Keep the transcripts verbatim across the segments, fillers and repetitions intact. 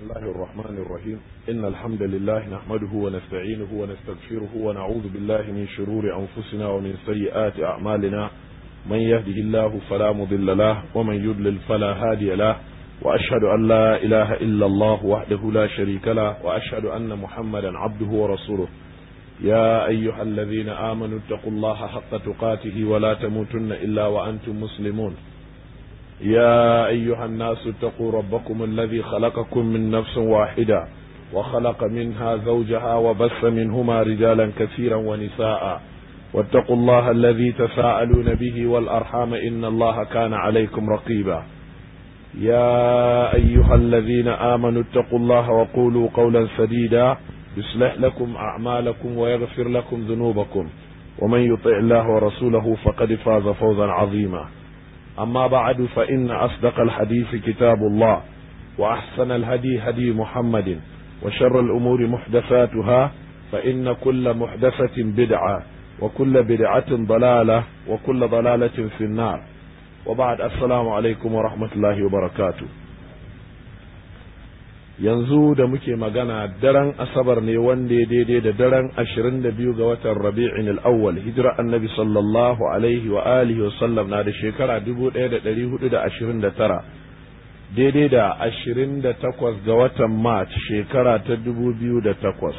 الله الرحمن الرحيم إن الحمد لله نحمده ونستعينه ونستغفره ونعوذ بالله من شرور أنفسنا ومن سيئات أعمالنا من يهده الله فلا مضل له ومن يضلل فلا هادي له وأشهد أن لا إله إلا الله وحده لا شريك له وأشهد أن محمدا عبده ورسوله يا أيها الذين آمنوا اتقوا الله حق تقاته ولا تموتن إلا وأنتم مسلمون يا أيها الناس اتقوا ربكم الذي خلقكم من نفس واحدة وخلق منها زوجها وبث منهما رجالا كثيرا ونساء واتقوا الله الذي تساءلون به والأرحام إن الله كان عليكم رقيبا يا أيها الذين آمنوا اتقوا الله وقولوا قولا سديدا يصلح لكم أعمالكم ويغفر لكم ذنوبكم ومن يطع الله ورسوله فقد فاز فوزا عظيما أما بعد فإن أصدق الحديث كتاب الله وأحسن الهدي هدي محمد وشر الأمور محدثاتها فإن كل محدثة بدعة وكل بدعة ضلالة وكل ضلالة في النار وبعد السلام عليكم ورحمة الله وبركاته yanzu da muke magana daren asabar ne wanda daidai da daren ashirin da biyu ga watan rabi'in al-awwal hijira annabi sallallahu alaihi wa alihi wa sallam na da shekara dubu ɗaya da ɗari hudu da ashirin da tara daidai da ashirin da takwas ga watan march shekara ta dubu biyu da takwas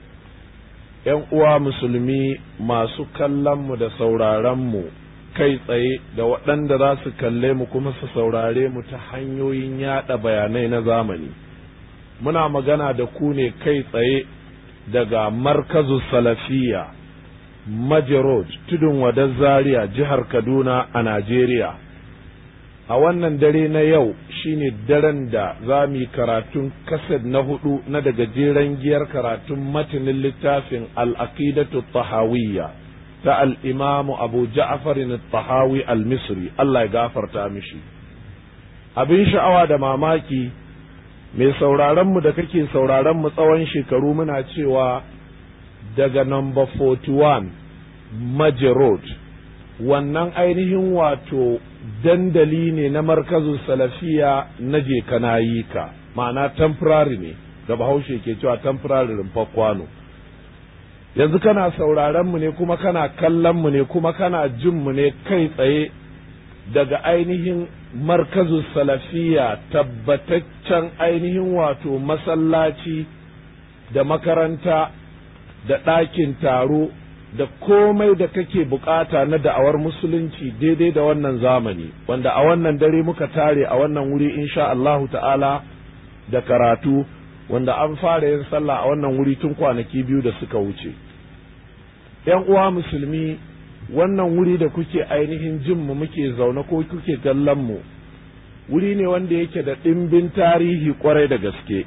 yan uwa musulmi masu kallon mu da sauraron mu kai tsaye da waɗanda za su kalle mu kuma su saurare mu ta hanyoyin yaɗa bayanai na zamani muna magana da ku ne kai tsaye daga markazu salafiya majarod tudun wadar zaria jihar kaduna a najeriya a wannan dare na yau shine daren da za mu yi karatun kased na hudu na daga jeren giyar karatun matanin littafin al-aqidatu tahawiyya ta al-imamu abu ja'far al-tahawi al-misri Allah ya gafarta mishi abin sha'awa da mamaki mai sauraronmu da kake sauraronmu tsawon shekaru muna cewa daga number forty-one Maje Road wannan ainihin wato dandali ne na markazu salafiya na je kanayika ma'ana temporary ne da bahaushe ke cewa temporary rumfar kwano yanzu kana sauraronmu ne kuma kana kallonmu ne kuma kana jinmu ne kai tsaye daga ainihin markazu salafiya tabbataccen ainihin wato masallaci da makaranta da ɗakin taro da komai da kake bukata na da'awar musulunci daidai da wannan zamani wanda a wannan dare muka tare a wannan wuri insha Allahu ta'ala da karatu wanda an fara yin sallah a wannan wuri tun kwanaki biyu da suka wuce yan uwa musulmi wannan wuri da kuke ainihin jin mu muke zaune ko kuke kallon mu wuri ne wanda yake da ɗimbin tarihi kwarai da gaske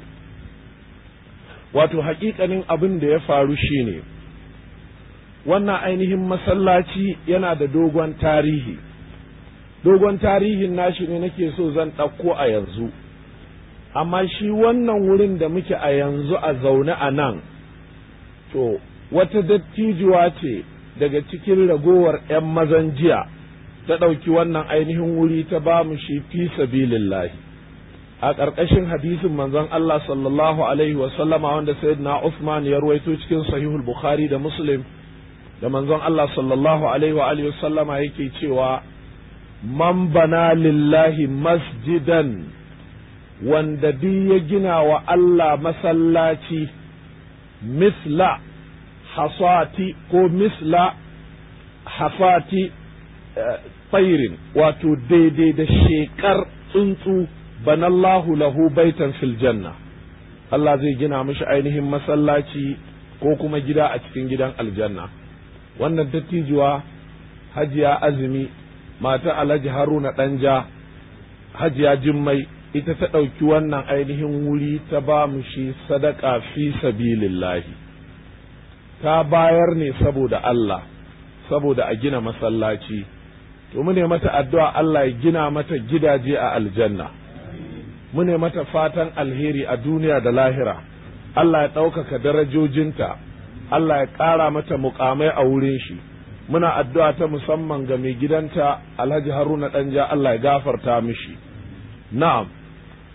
wato haƙiƙanin abin da ya faru shine wannan ainihin masallaci yana da dogon tarihi dogon tarihin nashi ne nake so zan ɗauko a yanzu amma shi wannan wurin da muke a yanzu a zaune a nan to wata dattijuwa ce daga cikin ragowar 'yan mazan jiya ta ɗauki wannan ainihin wuri ta ba mu shi fi sabilillahi a ƙarƙashin hadisin manzon Allah sallallahu alaihi wa sallama wanda sayyidina Uthman ya ruwaito cikin sahihul Bukhari da Muslim da manzon Allah sallallahu alaihi wa alihi wa sallama yake cewa man bana lillahi masjidan wanda duk ya gina wa Allah masallaci misla hasati ko misla hafati tsairin wato daidai da shekar tsuntsu banallahu lahu baitan fil janna Allah zai gina mishi ainihin masallaci ko kuma gida a cikin gidan aljanna wannan dattijuwa hajiya azumi mata alhaji haruna danja hajiya jimmai ita ta ɗauki wannan ainihin wuri ta ba mu shi sadaka fi sabilillahi ta bayar ne saboda Allah saboda a gina masallaci to mu ne mata addu'a Allah ya gina mata gidaje a aljanna mu ne mata fatan alheri a duniya da lahira Allah ya ɗaukaka darajojinta Allah ya ƙara mata muƙamai a wurin shi muna addu'a ta musamman ga mai gidanta Alhaji Haruna Danja Allah ya gafarta mishi na'am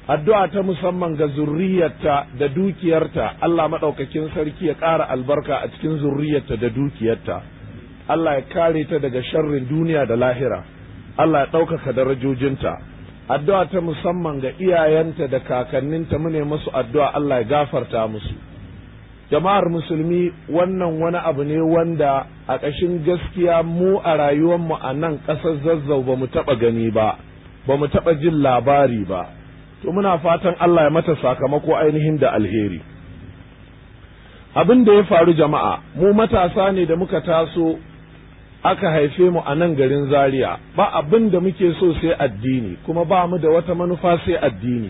addu'a ta musamman ga zurriyarta da dukiyarta, Allah maɗaukakin sarki ya ƙara albarka a cikin zurriyarta da dukiyarta, Allah ya kare ta daga sharrin duniya da lahira, Allah ya ɗaukaka darajojinta. Addu'a ta musamman ga iyayenta da kakanninta, mune musu addu'a Allah ya gafarta musu. Jama'ar musulmi, wannan wani abu ne wanda a ƙashin gaskiya mu a rayuwarmu a nan ƙasar Zazzau ba mu taɓa gani ba, ba mu taɓa jin labari ba. To muna fatan Allah ya mata sakamako ainihin da alheri. Abin da ya faru jama'a, mu matasa ne da muka taso aka haife mu a nan garin Zaria, ba abin da muke so sai addini, kuma ba mu da wata manufa sai addini.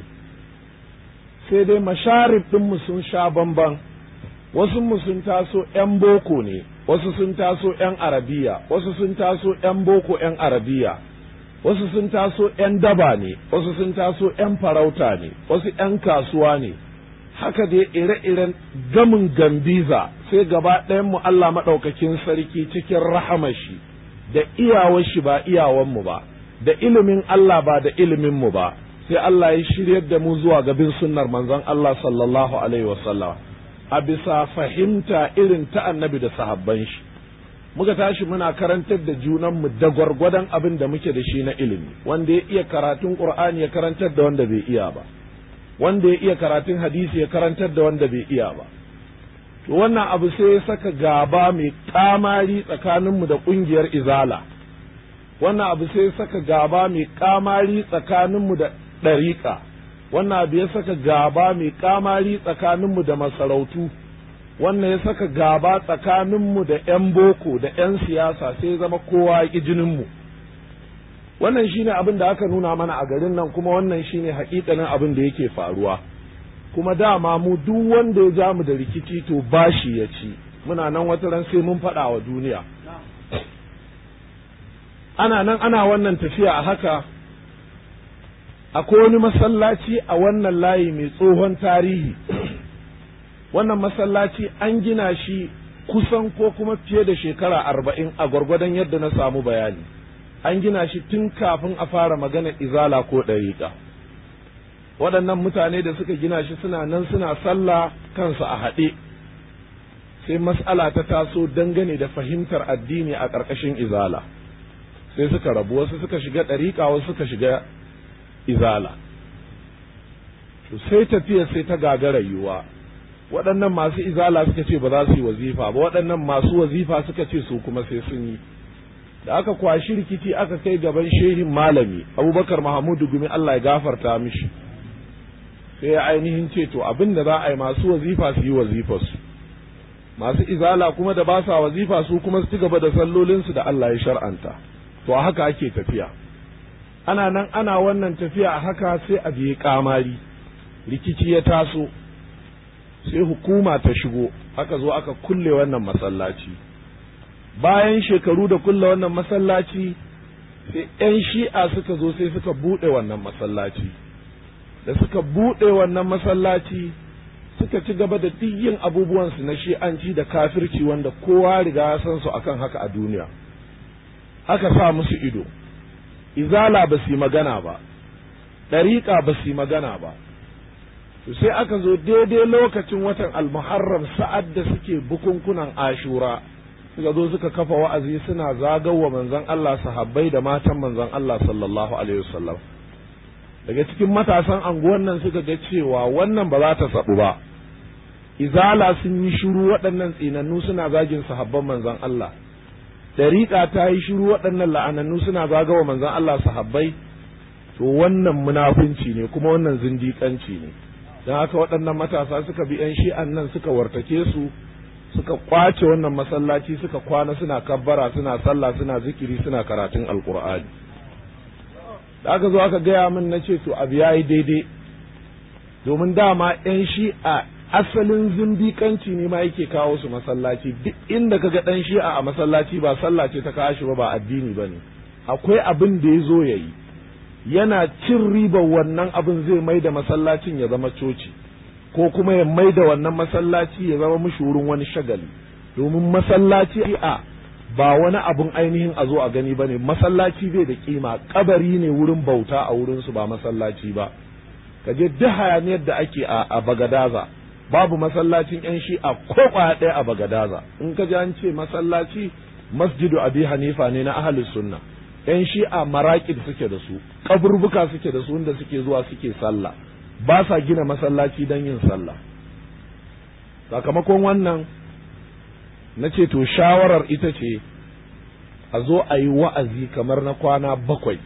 Sai dai masharib ɗinmu sun sha bamban, wasu mu sun taso ‘yan boko ne, wasu sun taso ‘yan arabiya, wasu sun taso ‘yan boko ‘yan arabiya. Wasu sun taso ‘yan daba ne, wasu sun taso ‘yan farauta ne, wasu ‘yan kasuwa ne, haka dai ire-iren gamin gambiza sai gaba mu Allah maɗaukakin sarki cikin rahamashi da iyawar shi ba iyawanmu ba, da ilimin Allah ba da iliminmu ba, sai Allah ya shiryar da mu zuwa gabin sunnar manzon Allah sallallahu alaihi wasallam a bisa fahimta irin ta annabi da sahabban shi. Muka tashi muna karantar da junanmu da gwargwadon abin da muke da shi na ilimi, wanda ya iya karatun Qur'ani ya karantar da wanda bai iya ba, wanda ya iya karatun hadisi ya karantar da wanda bai iya ba. To wannan abu sai ya saka gaba mai kamari tsakaninmu da ƙungiyar Izala, wannan abu sai ya saka gaba mai kamari tsakaninmu da ɗariƙa, wannan abu ya saka gaba mai kamari tsakaninmu da masarautu, wannan ya saka gaba tsakaninmu da ‘yan boko da ‘yan siyasa, sai zama kowa ya ƙi jininmu. Wannan shine abin da aka nuna mana a garin nan, kuma wannan shine haƙiƙanin abin da yake faruwa. Kuma dama mu duk wanda ya ja mu da rikici to bashi ya ci, muna nan wata ran sai mun faɗa wa duniya. Ana nan ana wannan tafiya a haka, akwai wani masallaci a wannan layi mai tsohon tarihi. Wannan masallaci an gina shi kusan ko kuma fiye da shekara arba'in a gwargwadon yadda na samu bayani. An gina shi tun kafin a fara magana izala ko ɗariƙa. Waɗannan mutane da suka gina shi suna nan suna sallah kansu a haɗe. Sai mas'ala ta taso dangane da fahimtar addini a ƙarƙashin izala. Sai suka rabu, wasu suka shiga ɗariƙa, wasu suka shiga izala. To sai tafiya sai ta gagara yiwuwa. Waɗannan masu izala suka ce ba za su yi wazifa ba, waɗannan masu wazifa suka ce su kuma sai sun yi. Da aka kwashi rikici aka kai gaban shehin malami Abubakar Mahamudu Gumi, Allah ya gafarta mishi, sai ya ainihin ce to abin da za a yi, masu wazifa su yi wazifarsu, masu izala kuma da ba sa wazifa su kuma su ci gaba da sallolinsu da Allah ya shar'anta. To a haka ake tafiya. Ana nan ana wannan tafiya a haka sai a biye kamari, rikici ya taso, sai hukuma ta shigo, aka zo aka kulle wannan masallaci. Bayan shekaru da kulle wannan masallaci, sai ‘yan shi'a suka zo sai suka buɗe wannan masallaci. Da suka buɗe wannan masallaci, suka ci gaba da yin abubuwansu na shi'anci da kafirci wanda kowa riga ya san su akan haka a duniya. Aka sa musu ido, izala ba su yi magana ba, ɗariƙa ba su yi magana ba. Sai aka zo daidai lokacin watan almuharram, sa'ad da suke bukunkunan ashura, suka zo suka kafa wa'azi suna zagawa manzon Allah, sahabbai da matan manzon Allah sallallahu alaihi wasallam. Daga cikin matasan anguwan nan suka ga cewa wannan ba za ta sabu ba. Izala sun yi shiru, waɗannan tsinannu suna zagin sahabban manzon Allah. Dariƙa ta yi shiru, waɗannan la'anannu suna zagawa manzon Allah, sahabbai. To wannan munafunci ne, kuma wannan zindiƙanci ne. Don haka waɗannan matasa suka bi ‘yan shi'an nan suka wartake su, suka kwace wannan masallaci, suka kwana suna kabbara, suna sallah, suna zikiri, suna karatun alkur'ani. Da aka zo aka gaya min na ce to abu yayi daidai, domin dama ‘yan shi'a asalin zindiƙanci ne ma yake kawo su masallaci. Duk inda kaga ɗan shi'a a masallaci ba sallah ce ta kawo shi ba, ba addini ba ne, akwai abin da ya zo ya yi. Yana cin ribar wannan abin zai mai da masallacin ya zama coci, ko kuma ya mai da wannan masallaci ya zama mushi wurin wani shagali. Domin masallaci a ba wani abun ainihin a zo a gani ba ne, masallaci bai da kima, kabari ne wurin bauta a wurinsu, ba masallaci ba. ka je duk hayaniyar da ake a Bagadaza babu masallacin yan shi'a ko kwaya ɗaya a Bagadaza. In ka ji an ce masallaci, masjidu Abi Hanifa ne na ahlus sunna. yan shi'a maraƙid suke da su, kaburbuka suke da su wanda suke zuwa suke sallah, ba sa gina masallaci don yin sallah. Sakamakon wannan na ce to shawarar ita ce a zo a yi wa'azi kamar na kwana bakwai.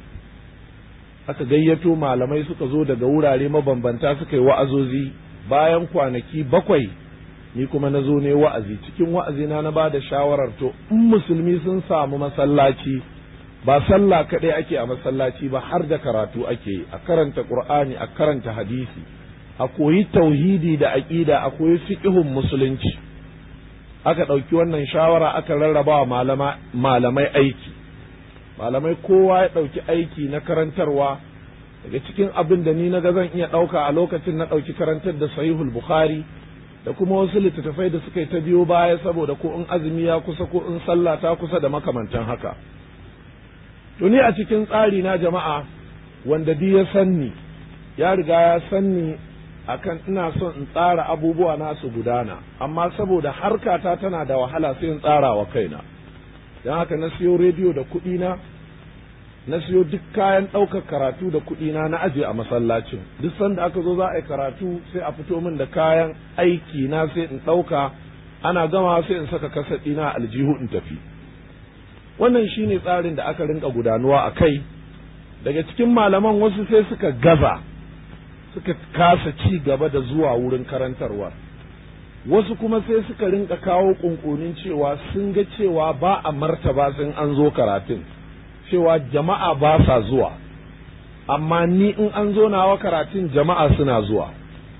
Aka gayyato malamai suka zo daga wurare mabambanta suka yi wa'azozi. Bayan kwanaki bakwai ni kuma na zo ne wa'azi. Cikin wa'azina na ba da shawarar to in musulmi sun samu masallaci, ba sallah kaɗai ake a masallaci ba, har da karatu ake yi, a karanta Qur'ani, a karanta hadisi, a koyi tauhidi da aqida, a koyi fiqhun musulunci. Aka ɗauki wannan shawara aka rarraba wa malamai aiki. Malamai kowa ya ɗauki aiki na karantarwa. Daga cikin abin da ni na ga zan iya ɗauka a lokacin na ɗauki karantar da Sahihul Bukhari da kuma wasu littattafai da suka yi ta biyo baya, saboda ko in azumi ya kusa ko in sallah ta kusa da makamantan haka. To ni a cikin tsari na jama'a, wanda bi ya sanni ya riga ya sanni akan ina son in tsara abubuwa na su gudana, amma saboda harkata tana da wahala sai in tsara wa kaina. Don haka na siyo rediyo da kuɗi na na siyo duk kayan ɗaukar karatu da kuɗi na na aje a masallacin. Duk sanda aka zo za a yi karatu sai a fito min da kayan aiki na sai in ɗauka, ana gama sai in saka kasaɗi na aljihu in tafi. Wannan shine tsarin da aka rinka gudanuwa a kai. Daga cikin malaman wasu sai suka gaza, suka kasa ci gaba da zuwa wurin karantarwa. Wasu kuma sai suka rinka kawo kunkunin cewa sun ga cewa ba a martaba sun an zo karatun, cewa jama'a ba sa zuwa, amma ni in an zo nawa karatun jama'a suna zuwa.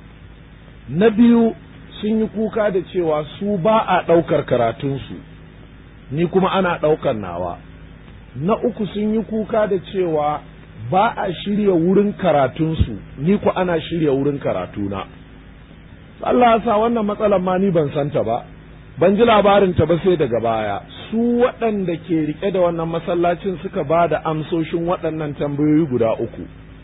Na biyu, sun yi kuka da cewa su ba a ɗaukar karatunsu, ni kuma ana ɗaukar nawa. Na uku, sun yi kuka da cewa ba a shirya wurin karatunsu, ni ku ana shirya wurin karatuna. Allah ya sa wannan matsalar ma ni ban santa ba, ban ji labarinta ba sai daga baya. Su waɗanda ke riƙe da wannan masallacin suka ba da amsoshin waɗannan tambayoyi guda uku.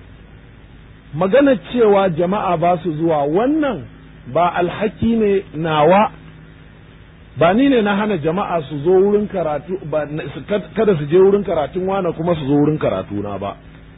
Maganar cewa jama'a ba su zuwa, wannan ba alhaki ne nawa, ba ni ne na hana jama'a su zo wurin karatu, ba kada su je wurin karatun wane kuma su zo wurin karatuna ba.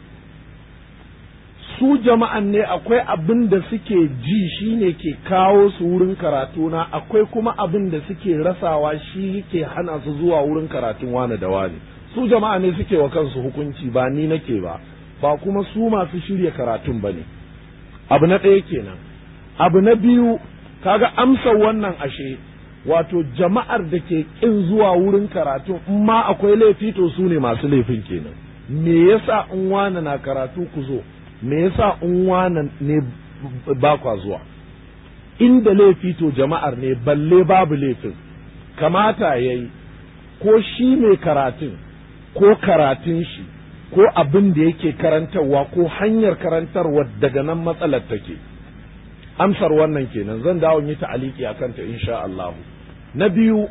Su jama'an ne akwai abin da suke ji shi ne ke kawo su wurin karatuna, akwai kuma abin da suke rasawa shi ke hana su zuwa wurin karatun wane da wane. Su jama'a ne suke wa kansu hukunci, ba ni nake ba, ba kuma su masu shirya karatun ba ne. Abu na ɗaya kenan. Abu na biyu, kaga amsar wannan ashe, wato jama'ar da ke ƙin zuwa wurin karatun in ma akwai laifi to su ne masu laifin kenan. Me yasa in wane na karatu ku zo? Me yasa in wane ne ba kwa zuwa? Inda laifi to jama'ar ne, balle babu laifin. Kamata yayi ko shi mai karatun ko karatun shi ko abin da yake karantarwa ko hanyar karantarwa daga nan matsalar take. Amsar wannan kenan, zan dawo yi ta'aliki akan ta insha Allah. Na biyu,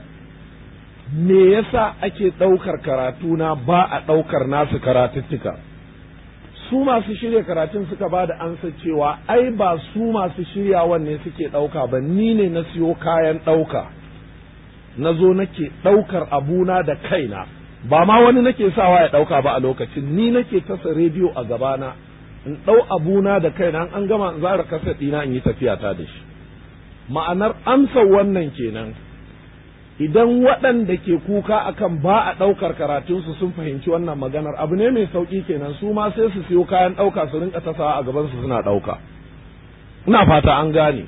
me yasa ake ɗaukar karatuna ba a ɗaukar nasu karatuttuka? Su masu shirya karatun suka ba da ansa cewa ai ba su masu shiryawan ne suke ɗauka ba, ni ne na siyo kayan ɗauka, na zo nake ɗaukar abuna da kaina, ba ma wani nake sawa ya ɗauka ba a lokacin, ni nake tasa rediyo a gabana in ɗau abuna da kaina, an gama in zara kasa ɗina in yi tafiyata da shi. Ma'anar amsar wannan kenan, idan waɗanda ke kuka akan ba a ɗaukar karatunsu sun fahimci wannan maganar, abu ne mai sauƙi kenan, su ma sai su siyo kayan ɗauka su rinka tasawa a gabansu suna ɗauka. Ina fata an gane.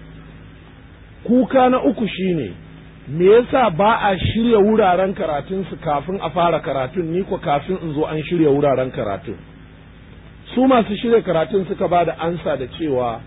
Kuka na uku shine, me yasa ba a shirya wuraren karatunsu kafin a fara karatun, ni ko kafin in zo an shirya wuraren karatun? Su masu shirya karatun suka ba da ansa da cewa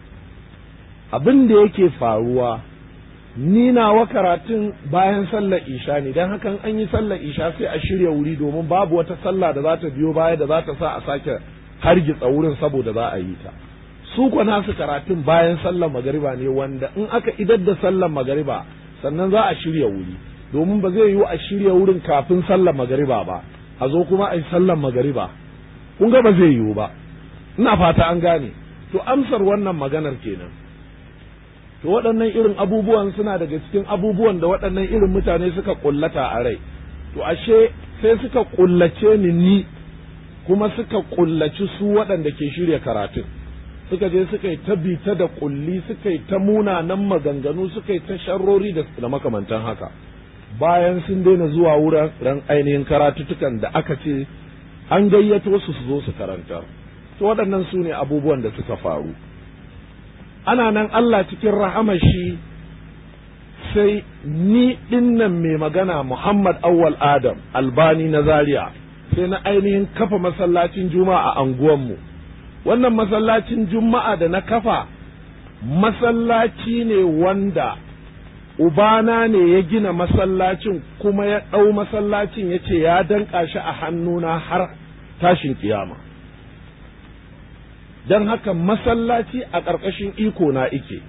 abin da yake faruwa, ni nawa karatun bayan sallar isha ne, don hakan an yi sallar isha sai a shirya wuri, domin babu wata sallah da za ta biyo baya da za ta sa a sake hargitsa wurin saboda za a yi ta. Su kwa nasu karatun bayan sallar magariba ne, wanda in aka idar da sallar magariba sannan za a shirya wuri, domin ba zai yiwu a shirya wurin kafin sallar magariba ba, a zo kuma a yi sallar magariba, kun ga ba zai yiwu ba. Ina fata an gane. to amsar wannan maganar kenan. To waɗannan irin abubuwan suna daga cikin abubuwan da waɗannan irin mutane suka ƙullata a rai. To ashe sai suka ƙullace ni ni kuma suka ƙullaci su waɗanda ke shirya karatun. Suka je suka yi ta bita da ƙulli, suka yi ta munanan maganganu, suka yi ta sharrori da makamantan haka. Bayan sun daina zuwa wuraren ainihin karatutukan da aka ce an gayyato su su zo su karanta. To waɗannan su ne abubuwan da suka faru. Ana nan Allah cikin rahamar shi sai ni dinnan mai magana Muhammad Awwal Adam Albani na Zaria sai na ainihin kafa masallacin Juma'a a anguwanmu. Wannan masallacin Juma'a da na kafa masallaci ne wanda ubana ne ya gina masallacin kuma ya ɗau masallacin ya ce ya danƙa shi a hannuna har tashin kiyama. Don haka masallaci a ƙarƙashin iko na ike.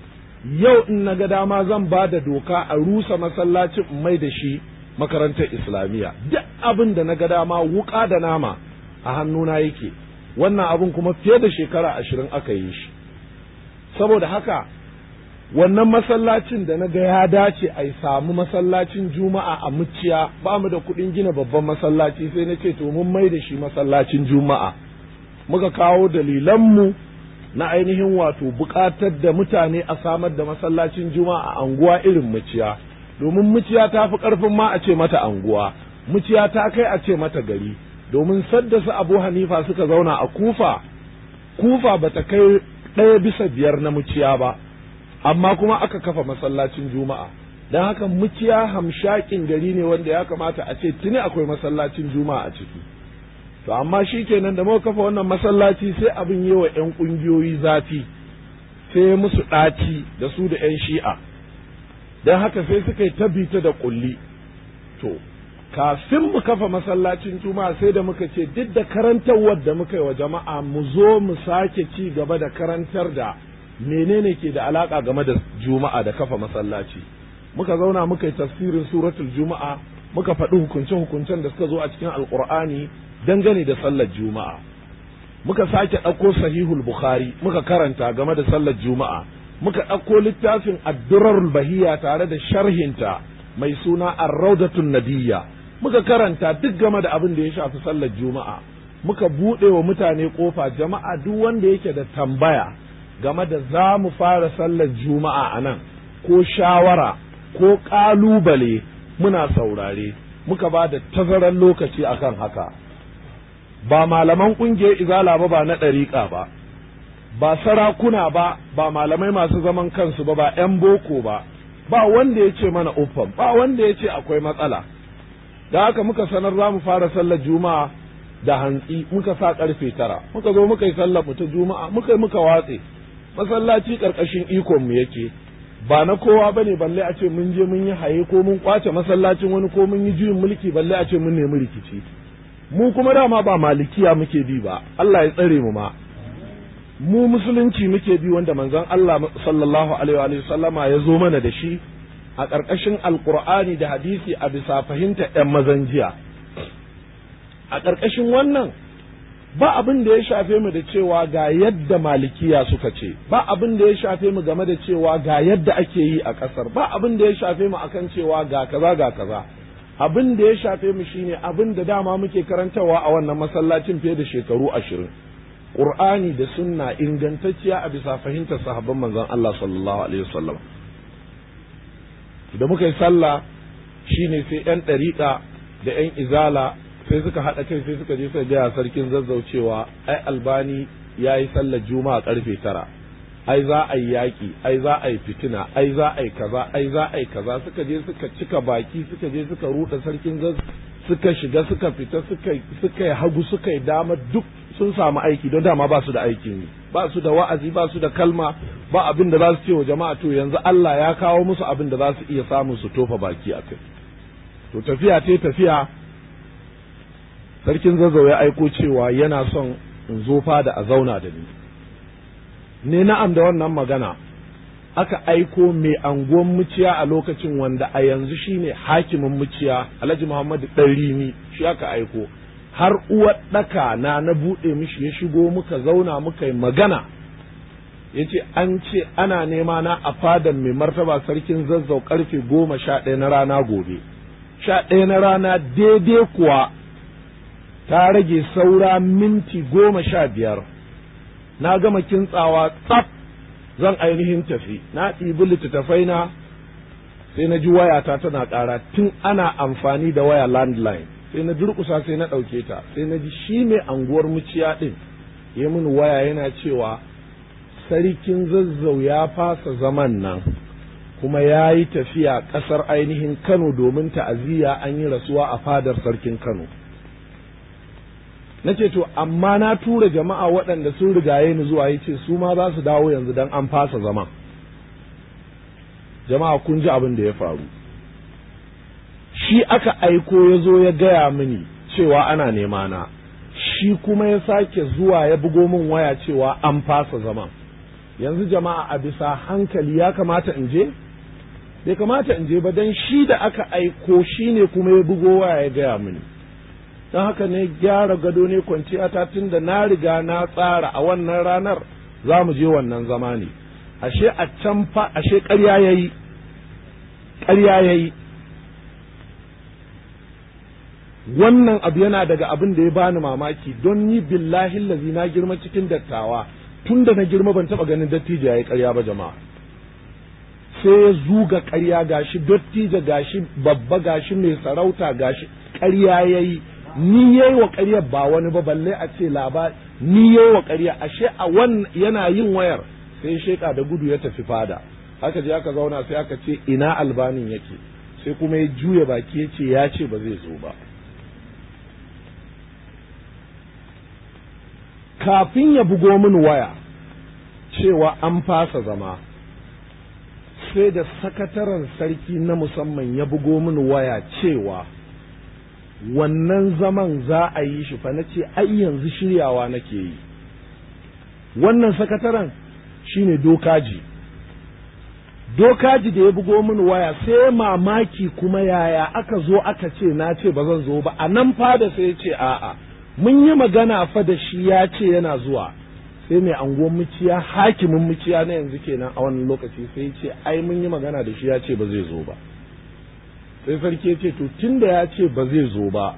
Yau in na ga dama zan ba da doka a rusa masallacin mai da shi makarantar Islamiyya. Duk abin da na ga dama wuƙa da nama a hannuna yake. Wannan abin kuma fiye da shekara ashirin aka yi shi. Saboda haka wannan masallacin da na ga ya dace a samu masallacin Juma'a a Muciya, ba mu da kuɗin gina babban masallaci, sai na ce to mun mai da shi masallacin Juma'a. Muka kawo dalilanmu na ainihin wato buƙatar da mutane a samar da masallacin Juma'a a anguwa irin Muciya, domin Muciya ta fi ƙarfin ma a ce mata anguwa, Muciya ta kai a ce mata gari, domin sadda su Abu Hanifa suka zauna a Kufa, Kufa bata kai ɗaya bisa biyar na Muciya ba, amma kuma aka kafa masallacin Juma'a. Don haka Muciya hamshakin gari ne wanda ya kamata a ce tuni akwai masallacin Juma'a a ciki. To amma shi kenan da muka kafa wannan masallaci sai abin yi wa 'yan ƙungiyoyi zafi, sai musu ɗaci da su da 'yan shi'a, don haka sai suka yi tabita da ƙulli. To, kafin mu kafa masallacin Juma'a sai da muka ce duk da karantarwar da muka yi wa jama'a mu zo mu sake ci gaba da karantar da menene ke da alaƙa game da Juma'a da kafa masallaci. Muka zauna muka yi tafsirin suratul Juma'a, muka faɗi hukunce-hukuncen da suka zo a cikin Alƙur'ani dangane da sallar Juma'a. Muka sake ɗauko sahihul Bukhari muka karanta game da sallar Juma'a. Muka ɗauko littafin Ad-Durarul Bahiyya tare da sharhinta mai suna Ar-Rawdatun Nadiyya. Muka karanta duk game da abin da ya shafi sallar Juma'a. Muka buɗe wa mutane ƙofa, jama'a duk wanda yake da tambaya game da za mu fara sallar Juma'a a nan, ko shawara ko ƙalubale, muna saurare. Muka ba da tazarar lokaci akan haka. Ba malaman ƙungiyar izala ba, ba na ɗariƙa ba, ba sarakuna ba, ba malamai masu zaman kansu ba, ba 'yan boko ba, ba wanda ya ce mana uffan, ba wanda ya ce akwai matsala. Da haka muka sanar za mu fara sallar Juma'a da hantsi, muka sa ƙarfe tara, muka zo muka yi sallar mu ta Juma'a, muka yi muka watse. Masallaci ƙarƙashin ikon mu yake, ba na kowa bane balle a ce mun je mun yi haye ko mun kwace masallacin wani ko mun yi juyin mulki balle a ce mun nemi rikici. Mu kuma dama ba malikiya muke bi ba, Allah ya tsare mu ma. Mu musulunci muke bi wanda manzon Allah sallallahu alaihi wa sallama ya zo mana da shi a ƙarƙashin Alƙur'ani da hadisi a bisa fahimta ƴan mazan jiya. A ƙarƙashin wannan ba abin da ya shafe mu da cewa ga yadda malikiya suka ce, ba abin da ya shafe mu game da cewa ga yadda ake yi a ƙasar, ba abin da ya shafe mu akan cewa ga kaza ga kaza. Abin da ya shafe mu shine abin da dama muke karantawa a wannan masallacin fiye da shekaru ashirin. Qur'ani da sunna ingantacciya a bisa fahimtar sahabban manzon Allah sallallahu alaihi wasallam. Da muka yi sallah shine sai ƴan ɗariƙa da ƴan izala sai suka haɗa kai sai suka je suka gaya sarkin Zazzau cewa ai Albani ya yi sallar Juma'a karfe tara. ai za a yi yaƙi, ai za a yi fitina, ai za a yi kaza, ai za a yi kaza, suka je suka cika baki, suka je suka ruɗa sarkin zaz, suka shiga suka fita, suka suka yi hagu, suka yi dama, duk sun samu aiki don dama ba su da aikin yi, ba su da wa'azi, ba su da kalma, ba abin da za su ce wa jama'a. To yanzu Allah ya kawo musu abin da za su iya samun su tofa baki a kai. To tafiya ta tafiya, sarkin Zazzau ya aiko cewa yana son in zo fada a zauna da ni. Ne na'am da wannan magana, aka aiko mai anguwan Muciya a lokacin wanda a yanzu shine hakimin Muciya, Alhaji Muhammadu Ɗanrimi, shi aka aiko. Har uwar ɗaka na na buɗe mishi ya shigo, muka zauna muka yi magana ya ce an ce ana nema na a fadan mai martaba sarkin Zazzau karfe goma sha ɗaya na rana gobe. Sha ɗaya na rana daidai kuwa ta rage saura minti goma sha biyar. Na gama kintsawa tsaf zan ainihin tafi, na ɗibi littattafai na sai na ji wayata tana ƙara tun ana amfani da waya landline, sai na durƙusa sai na ɗauke ta, sai na ji shi mai anguwar muciya ɗin ya mun waya yana cewa sarkin Zazzau ya fasa zaman nan kuma ya yi tafiya ƙasar ainihin Kano domin ta'aziyya, an yi rasuwa a fadar sarkin Kano. Na ce to amma na tura jama'a waɗanda sun rigaye ni zuwa, ya ce su ma za su dawo yanzu don an fasa zama. Jama'a kun ji abin da ya faru. Shi aka aiko ya zo ya gaya mini cewa ana nema na, shi kuma ya sake zuwa ya bugo min waya cewa an fasa zama. Yanzu jama'a a bisa hankali ya kamata in je? Bai kamata in je ba, don shi da aka aiko shi ne kuma ya bugo waya ya gaya mini. Don haka ne gyara gado ne kwanciya ta, tun da na riga na tsara a wannan ranar za mu je wannan zama ne. Ashe a can fa ashe ƙarya yayi, ƙarya yayi. Wannan abu yana daga abin da ya bani mamaki, don ni billahi lazi na girma cikin dattawa, tun da na girma ban taɓa ganin dattijo yayi ƙarya ba jama'a. Sai ya zuga ƙarya, gashi dattijo, gashi babba, gashi mai sarauta, gashi ƙarya yayi. Ni yayi wa ƙaryar ba wani ba, balle a ce labari, ni yayi wa ƙarya. Ashe a wannan yana yin wayar sai sheka da gudu ya tafi fada. Aka je aka zauna sai aka ce ina albanin yake, sai kuma ya juya baki ya ce ya ce ba zai zo ba. Kafin ya bugo min waya cewa an fasa zama, sai da sakataren sarki na musamman ya bugo min waya cewa wannan zaman za a yi shi fa. Na ce ai yanzu shiryawa nake yi. Wannan sakataren shine Dokaji. Dokaji da ya bugo min waya sai mamaki kuma yaya aka zo aka ce na ce ba zan zo ba. A nan fada sai ya ce a'a, mun yi magana fa da shi ya ce yana zuwa. Sai mai anguwan muciya, hakimin muciya na yanzu kenan a wannan lokaci, sai ya ce ai mun yi magana da shi ya ce ba zai zo ba. Sai sarki ya ce to tun da ya ce ba zai zo ba,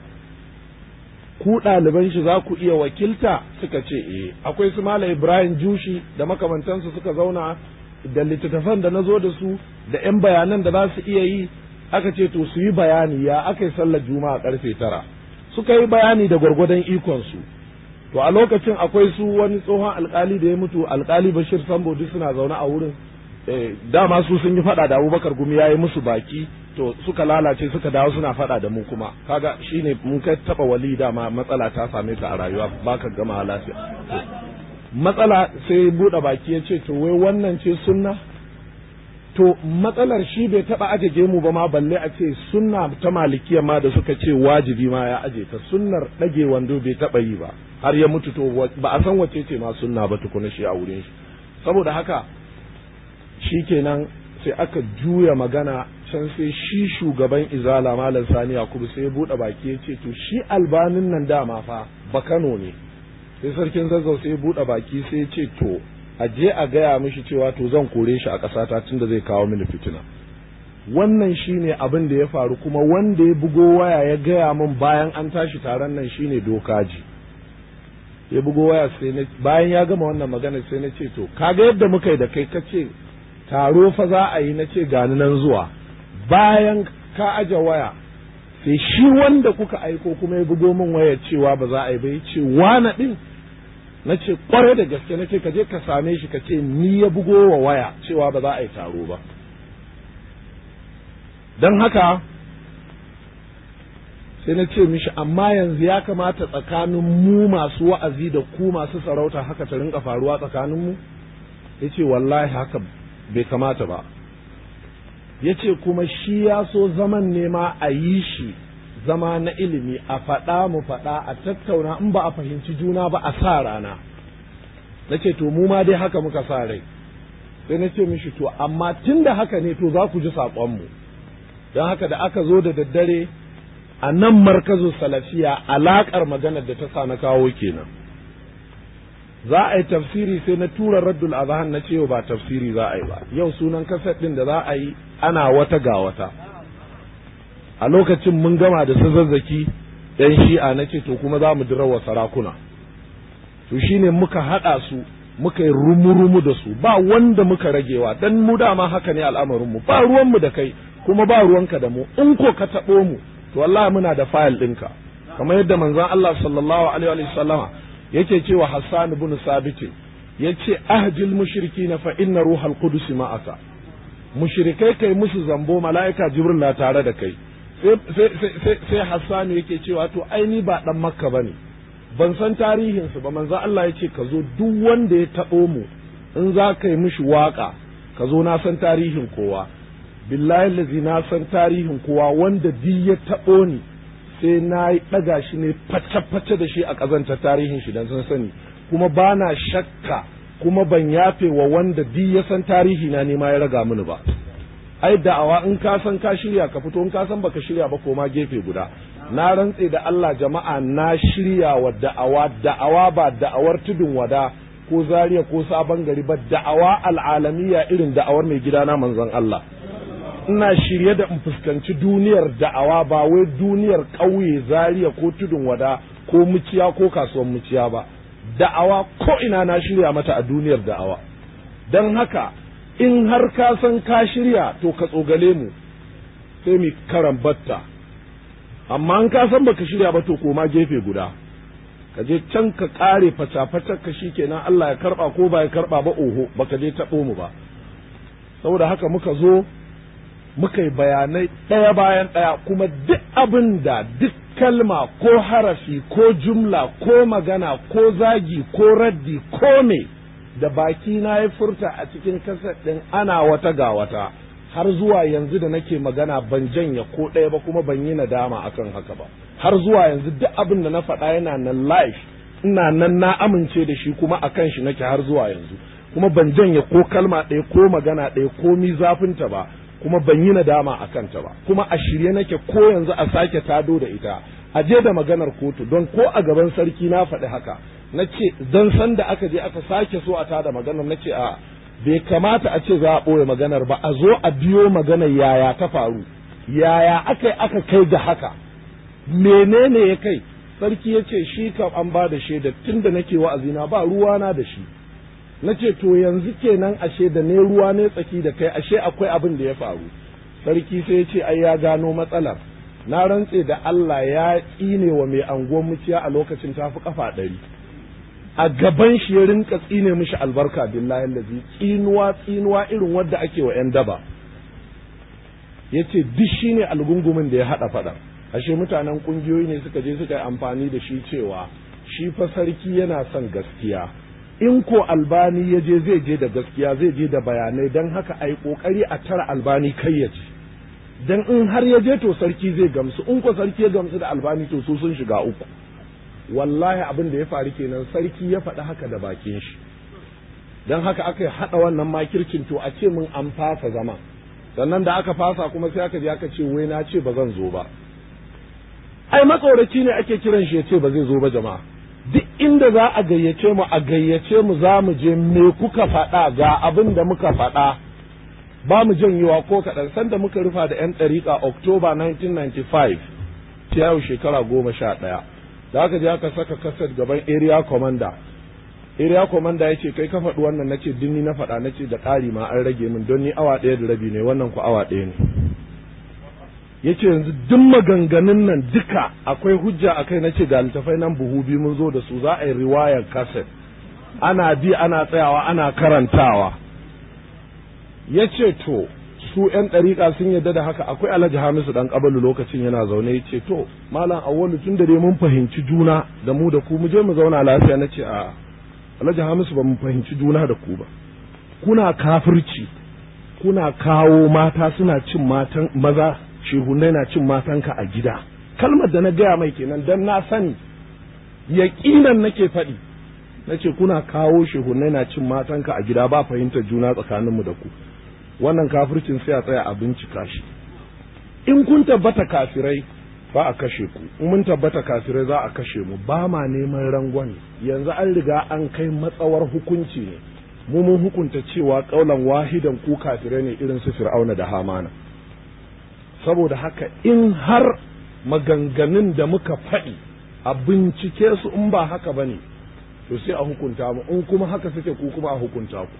ku ɗaliban shi za ku iya wakilta? Suka ce eh. Akwai su Malam Ibrahim Jushi da makamantansu suka zauna da littattafan da na zo da su da ƴan bayanan da za su iya yi. Aka ce to su yi bayani ya aka yi sallar juma'a karfe tara. Suka yi bayani da gwargwadon ikonsu. To a lokacin akwai su wani tsohon alkali da ya mutu, alkali Bashir Sambo, duk suna zaune a wurin. Dama su sun yi faɗa da Abubakar Gumi, ya yi musu baki, to suka lalace suka dawo suna faɗa da mu kuma. Kaga shine mun kai taba wali, dama matsala ta same ka a rayuwa baka gama lafiya. Matsala sai buɗe baki ya ce to wai wannan ce sunna? To matsalar shi bai taba ajeje mu ba ma, balle a ce sunna ta malikiya ma da suka ce wajibi ma ya aje ta. Sunnar ɗage wando bai taba yi ba har ya mutu, to ba a san wace ce ma sunna ba tukuna shi a wurin shi. Saboda haka shi kenan sai aka juya magana can, sai shi shugaban Izala Malam Sani Yakubu sai ya buɗe baki ya ce to shi albanin nan dama fa ba Kano ne. Sai sarkin Zazzau sai ya buɗe baki sai ya ce to a je a gaya mishi cewa to zan kore shi a ƙasata tunda zai kawo mini fitina. Wannan shine abin da ya faru, kuma wanda ya bugo waya ya gaya min bayan an tashi taron nan shine Dokaji. Ya bugo waya sai na, bayan ya gama wannan magana sai na ce to kaga yadda muka yi da kai, kace taro fa za a yi, na ce gani nan zuwa. Bayan ka aje waya sai shi wanda kuka aiko kuma ya bugo min waya cewa ba za a yi ba, ya ce wana din? Na ce kwarai da gaske. Na ce ka je ka same shi ka ce ni ya bugo wa waya cewa ba za a yi taro ba. Don haka sai na ce mishi amma yanzu ya kamata tsakanin mu masu wa'azi da ku masu sarauta haka ta rinka faruwa tsakanin mu? Ya ce wallahi haka bai kamata ba. Ya ce kuma shi ya so zaman nema a yi shi zama na ilimi, a faɗa mu faɗa, a tattauna, in ba a fahimci juna ba a sa rana. Na ce to mu ma dai haka muka sa rai. Sai na ce mishi to amma tun da haka ne to za ku ji saƙonmu. Don haka da aka zo da daddare a nan markazu salafiya, alaƙar maganar da ta sa na kawo kenan. za a yi tafsiri sai na tura raddul azhan na ce ba tafsiri za a yi ba, yau sunan kaset din da za a yi ana wata ga wata. A lokacin mun gama da su zazzaki yan shi'a, na ce to kuma za mu dirawa sarakuna, to shine muka haɗa su muka yi rumu-rumu da su, ba wanda muka ragewa, dan mu dama haka ne al'amarinmu, ba ruwanmu da kai kuma ba ruwanka da mu, in ko ka taɓo mu to wallahi muna da fayil ɗinka, kamar yadda manzon Allah sallallahu alaihi wa sallama yake cewa Hassan ibn Sabit yace ahjil mushrikina fa inna ruhal qudus ma'aka, mushrikai kai musu zambo mala'ika Jibril na tare da kai. sai sai sai Hassan yake cewa to ai ni ba dan Makka bane, ban san tarihinsu ba, manzo Allah ya ce ka zo duk wanda ya taɓo mu in za ka yi mishi waka ka zo, na san tarihin kowa, billahi lazi na san tarihin kowa, wanda duk ya taɓo ni sai na yi ɗaga shi ne facce-facce da shi a ƙazantar tarihin shi don sun sani, kuma ba na shakka kuma ban yafe wa wanda duk ya san tarihi na nema ya raga mini ba. Ai da'awa in ka san ka shirya ka fito, in ka san baka shirya ba koma gefe guda. Na rantse da Allah jama'a, na shirya wa da'awa, da'awa ba da'awar tudun wada ko Zaria ko sabon gari ba, da'awa al'alamiya irin da'awar mai gidana manzon Allah. Ina shirye da in fuskanci duniyar da'awa, ba wai duniyar ƙauye Zaria ko tudun wada ko muciya ko kasuwar muciya ba, da'awa ko ina na shirya mata a duniyar da'awa. Don haka in har ka san ka shirya to ka tsogale mu sai mu karambatta, amma an ka san baka shirya ba to koma gefe guda, ka je can ka kare fata-fatar ka shikenan, Allah ya karba ko ba ya karba ba oho, baka je taɓo mu ba. Saboda haka muka zo muka yi bayanai ɗaya bayan ɗaya, kuma duk abin da duk kalma ko harafi ko jumla ko magana ko zagi ko raddi ko me da baki na ya furta a cikin kasar ɗin ana wata ga wata, har zuwa yanzu da nake magana ban janya ko ɗaya ba, kuma ban yi nadama akan haka ba. Har zuwa yanzu duk abin da na faɗa yana nan live, ina nan na amince da shi kuma akan shi nake har zuwa yanzu, kuma ban janya ko kalma ɗaya ko magana ɗaya ko mi zafinta ba, kuma ban yi nadama a kanta ba, kuma a shirye nake ko yanzu a sake tado da ita, a je da maganar kotu, don ko a gaban sarki na faɗi haka, na ce don san da aka je aka sake so a tada maganar, na ce a bai kamata a ce za a ɓoye maganar ba, a zo a biyo maganar yaya ta faru, yaya aka yi aka kai da haka, menene ya kai. Sarki ya ce shi kam an ba da shaida, tun da nake wa'azina ba ruwana da shi. Na ce to yanzu kenan ashe da ne ruwa ne tsaki da kai, ashe akwai abin da ya faru. Sarki sai ya ce ai ya gano matsalar, na rantse da Allah ya tsine wa mai anguwan muciya a lokacin tafi kafa ɗari, a gaban shi ya rinka tsine mishi albarka, billahi allazi, tsinuwa tsinuwa irin wadda ake wa 'yan daba. Ya ce duk shi ne algungumin da ya haɗa faɗa, ashe mutanen ƙungiyoyi ne suka je suka yi amfani da shi cewa shi fa sarki yana son gaskiya, in ko albani ya je zai je da gaskiya, zai je da bayanai, don haka a yi ƙoƙari a tara albani kai ya ce, don in har ya je to sarki zai gamsu, in ko sarki ya gamsu da albani to su sun shiga uku. Wallahi abin da ya faru kenan, sarki ya faɗi haka da bakin shi, don haka aka haɗa wannan makircin, to a ce mun an fasa zama, sannan da aka fasa kuma sai aka je aka ce wai na ce ba zan zo ba. Ai matsoraci ne ake kiran shi ya ce ba zai zo ba jama'a. Duk inda za a gayyace mu a gayyace mu za mu je, me kuka faɗa ga abin da muka faɗa, ba mu janyewa ko kaɗan. Sanda muka rufa da 'yan ɗariƙa October nineteen ninety-five, ta yau shekara goma sha ɗaya, da aka je aka saka kaset gaban area commander. Area commander ya ce kai ka faɗi wannan, na ce dinni na faɗa, na ce da ƙari ma an rage min don ni awa ɗaya da rabi ne, wannan ku awa ɗaya ne. Ya ce yanzu duk maganganun nan duka akwai hujja a kai, na ce ga littafai nan buhu biyu mun zo da su, za a yi riwayar kaset, ana bi ana tsayawa ana karantawa. Ya ce to su 'yan ɗariƙa sun yarda da haka. Akwai Alhaji Hamisu ɗan ƙabalu lokacin yana zaune, ya ce to malam Awwalu tun da dai mun fahimci juna da mu da ku, mu je mu zauna lafiya. Na ce a Alhaji Hamisu ba mu fahimci juna da ku ba, kuna kafirci, kuna kawo mata suna cin matan maza, shehunai na cin matanka a gida. Kalmar da na gaya mai kenan, dan na sani yaƙinan nake faɗi, na ce kuna kawo shehunai na cin matanka a gida, ba fahimtar juna tsakaninmu da ku, wannan kafircin sai a tsaya a bincika shi. In kun tabbata kafirai ba a kashe ku, in mun tabbata kafirai za a kashe mu, ba ma neman rangwani. Yanzu an riga an kai matsawar hukunci ne, mu mun hukunta cewa kaulan wahidan ku kafirai ne irin su Fir'auna da Hamana. Saboda haka in har maganganun da muka faɗi a bincike su, in ba haka bane to sai a hukunta mu, in kuma haka suke ku kuma a hukunta ku.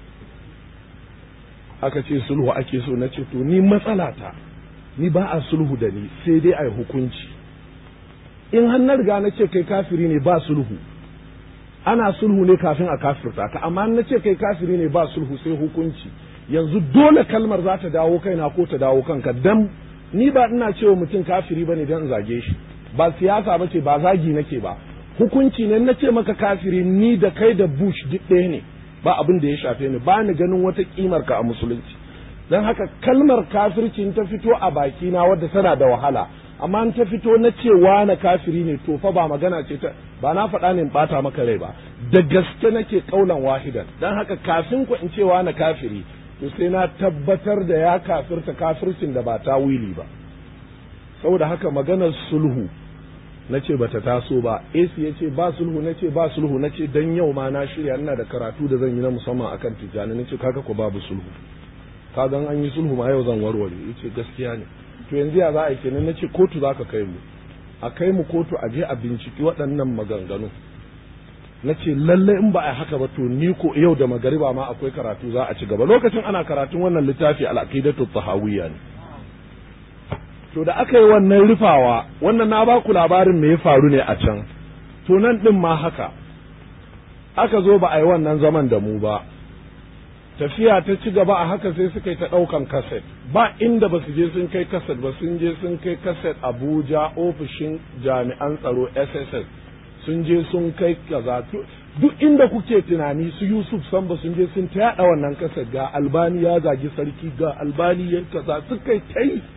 Aka ce sulhu ake so, na ce to ni matsalata ni ba a sulhu da ni, sai dai a yi hukunci. In har na riga na ce kai kafiri ne ba sulhu, ana sulhu ne kafin a kafirta ka, amma na ce kai kafiri ne ba sulhu sai hukunci. Yanzu dole kalmar za ta dawo kaina ko ta dawo kanka, dan ni ba ina cewa mutum kafiri bane dan zage shi, ba siyasa bace, ba zagi nake ba, hukunci ne. Na ce maka kafiri, ni da kai da Bush duk ɗaya ne, ba abin da ya shafe ni, ba ni ganin wata kimar ka a musulunci. Dan haka kalmar kafirci ta fito a baki na wadda tana da wahala, amma in ta fito na cewa na kafiri ne to fa ba magana ce ta, ba na faɗa ne in bata maka rai ba, da gaske nake kaulan wahidan. Dan haka kafin ku in cewa na kafiri to sai na tabbatar da ya kafirta kafircin da ba ta wili ba. Saboda haka maganar sulhu na ce bata taso ba. A C ya ce ba sulhu, na ce ba sulhu, na ce dan yau ma na shirya ina da karatu da zan yi na musamman akan Tijjani, na ce kaga ko babu sulhu, kagan an yi sulhu ma yau zan warware. Yace gaskiya ne. To yanzu ya za a yi kenan? Na ce kotu za ka kai mu, a kai mu kotu a je a binciki waɗannan maganganu. Na ce lalle in ba a haka ba to ni ko yau da magariba ma akwai karatu za a ci gaba. Lokacin ana karatun wannan littafi al-aqidatu tahawiyya ne. To da aka yi wannan rufawa, wannan na ba ku labarin me ya faru ne a can. To nan din ma haka aka zo ba a yi wannan zaman da mu ba, tafiya ta ci gaba a haka, sai suka yi ta ɗaukan kaset. Ba inda ba su je sun kai kaset ba, sun je sun kai kaset Abuja, ofishin jami'an tsaro S S S, sun je sun kai kaza. Duk inda kuke tunani su Yusuf Samba sun je sun ta yaɗa wannan kaset, ga Albani ya zagi sarki, ga Albani ya kaza, suka yi ta yi.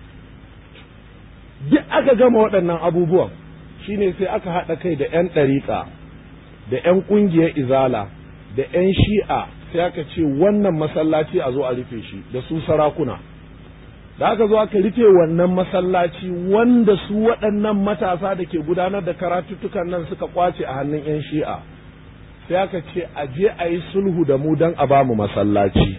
Duk aka gama waɗannan abubuwan, shine sai aka haɗa kai da 'yan ɗariƙa, da 'yan ƙungiyar Izala, da 'yan Shi'a, sai aka ce wannan masallaci a zo a rufe shi da su sarakuna. Da aka zo aka rufe wannan masallaci, wanda su waɗannan matasa da ke gudanar da karatuttukan nan suka kwace a hannun 'yan Shi'a, sai aka ce a je a yi sulhu da mu don a ba mu masallaci.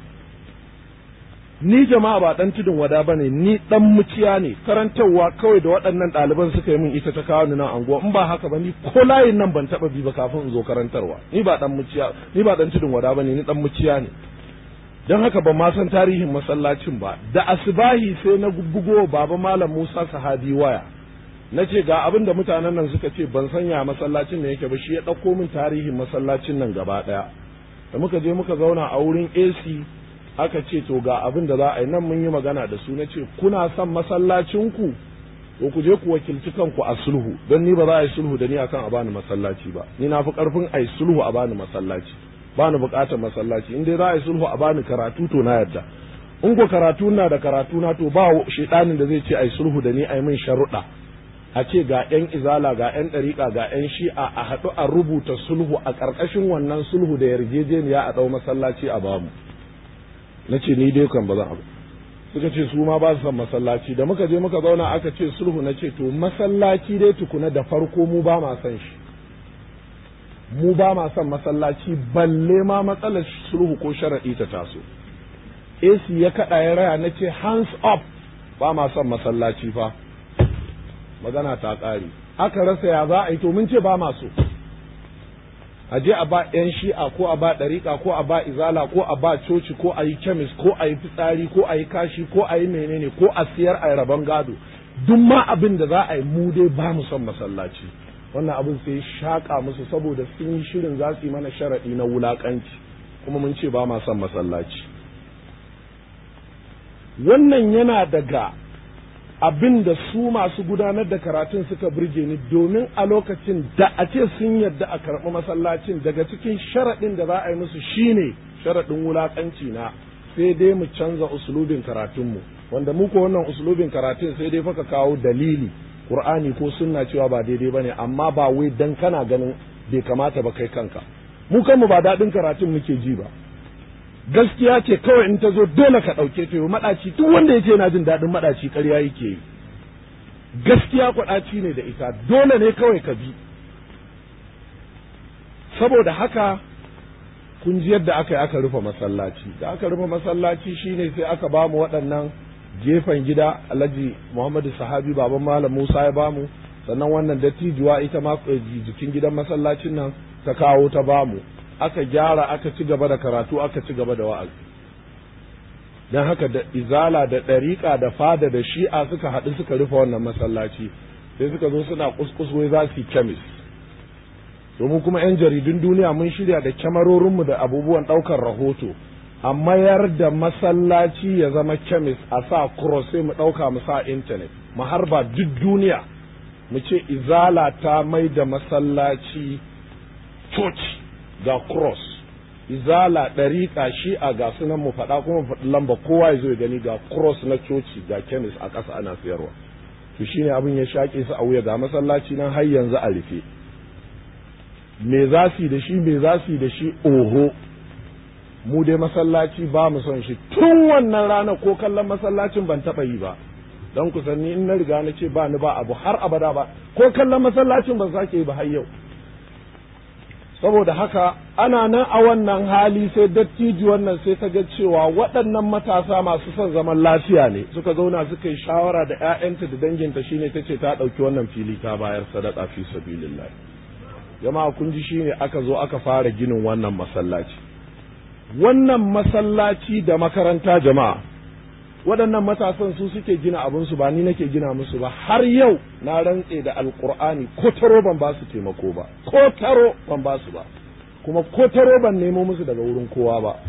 Ni jama'a ba ɗan tudun wada ba ne, ni ɗan muciya ne, karantarwa kawai da waɗannan ɗaliban suka yi min ita ta kawo ni nan anguwa. In ba haka ba ni ko layin nan ban taɓa bi ba kafin in zo karantarwa. Ni ba ɗan muciya, ni ba ɗan tudun wada ba ne, ni ɗan muciya ne. Don haka ban ma san tarihin masallacin ba. Da asibahi sai na bugo baba Malam Musa Sahabi waya, na ce ga abin da mutanen nan suka ce, ban sanya masallacin ne yake ba, shi ya ɗauko min tarihin masallacin nan gaba ɗaya. Da muka je muka zauna a wurin A C, aka ce to ga abin da za a yi nan, mun yi magana da su, na ce kuna son masallacinku to ku je ku wakilci kanku a sulhu, don ni ba za a yi sulhu da ni akan a bani masallaci ba. Ni na fi karfin a yi sulhu a bani masallaci, bani bukatar masallaci. In dai za a yi sulhu a bani karatu to na yarda. In ko karatu na da karatu na to ba shedanin da zai ce a yi sulhu da ni a yi min sharuɗa, a ce ga yan izala, ga yan ɗariƙa, ga yan shi'a, a haɗu a rubuta sulhu, a ƙarƙashin wannan sulhu da yarjejeniya a ɗau masallaci a bamu. Na ce ni dai kan ba zan abu. Suka ce su ma ba su son masallaci. Da muka je muka zauna aka ce sulhu, na ce to masallaci dai tukuna da farko mu ba ma son shi, mu ba ma son masallaci, balle ma matsalar sulhu ko sharaɗi ta taso. A C ya kaɗa ya raya, na ce hands up, ba ma son masallaci fa. Magana ta ƙare. Aka rasa ya za a yi, to mun ce ba ma so. A je a ba 'yan Shi'a ko a ba ɗariƙa ko a ba izala ko a ba coci ko a yi kemis ko a yi fitsari ko a yi kashi ko a yi menene ko a siyar a rabon gado, duk ma abin da za a yi, mu dai ba mu son masallaci. Wannan abin sai shaƙa musu, saboda sun yi shirin za su yi mana sharaɗi na wulaƙanci, kuma mun ce ba ma son masallaci. Wannan yana daga abin da su masu gudanar da karatun suka burge ni, domin a lokacin da a ce sun yadda a karɓi masallacin, daga cikin sharaɗin da za a yi musu shine sharaɗin wulaƙanci na, sai dai mu canza usulubin karatunmu, wanda mu ko wannan usulubin karatun sai dai faka kawo dalili Qur'ani ko sunna cewa ba daidai bane, amma ba wai dan kana ganin bai kamata ba kai kanka. Mu kanmu ba daɗin karatun muke ji ba, gaskiya ce kawai in ta zo dole ka ɗauke ta. Maɗaci duk wanda ya ce yana jin daɗin maɗaci ƙarya yake yi. gaskiya kwaɗaci ne da ita, dole ne kawai ka bi. Saboda haka kun ji yadda aka yi aka rufe masallaci, da aka rufe masallaci shine sai aka ba mu waɗannan gefen gida, Alhaji Muhammadu Sahabi baban Malam Musa ya bamu, sannan wannan dattijuwa ita ma jikin gidan masallacin nan ta kawo ta bamu, aka gyara aka ci gaba da karatu aka ci gaba da wa'azi. Don haka da izala da ɗariƙa da fada da shi'a suka haɗu suka rufe wannan masallaci, sai suka zo suna kuskus wai za su yi kemis. Domin kuma 'yan jaridun duniya mun shirya da kyamarorinmu da abubuwan ɗaukar rahoto, a mayar da masallaci ya zama kemis, a sa cross sai mu ɗauka mu sa intanet, mu harba duk duniya mu ce izala ta mai da masallaci church ga cross, izala ɗariƙa shi'a ga sunan mu faɗa kuma faɗi lamba kowa ya zo ya gani ga cross na coci ga kemis a ƙasa ana sayarwa. To shine abin ya shaƙe su a wuya, ga masallaci nan har yanzu a rufe. Me za su yi da shi me za su yi da shi oho, mu dai masallaci ba mu son shi tun wannan rana, ko kallon masallacin ban taɓa yi ba, don ku sanni in na riga na ce ba ni ba abu har abada ba, ko kallon masallacin ban sake yi ba har yau. Saboda haka ana nan a wannan hali sai dattijo wannan sai ta ga cewa waɗannan matasa masu son zaman lafiya ne, suka zauna suka yi shawara da 'ya'yanta da danginta, shine ta ce ta ɗauki wannan fili ta bayar sadaka fi sabilillah. Jama'a kun ji shine aka zo aka fara ginin wannan masallaci. Wannan masallaci da makaranta jama'a, waɗannan matasan su suke gina abinsu, ba ni nake gina musu ba. Har yau na rantse da alkur'ani ko taro ban ba su taimako ba, ko taro ban ba su ba, kuma ko taro ban nemo musu daga wurin kowa ba.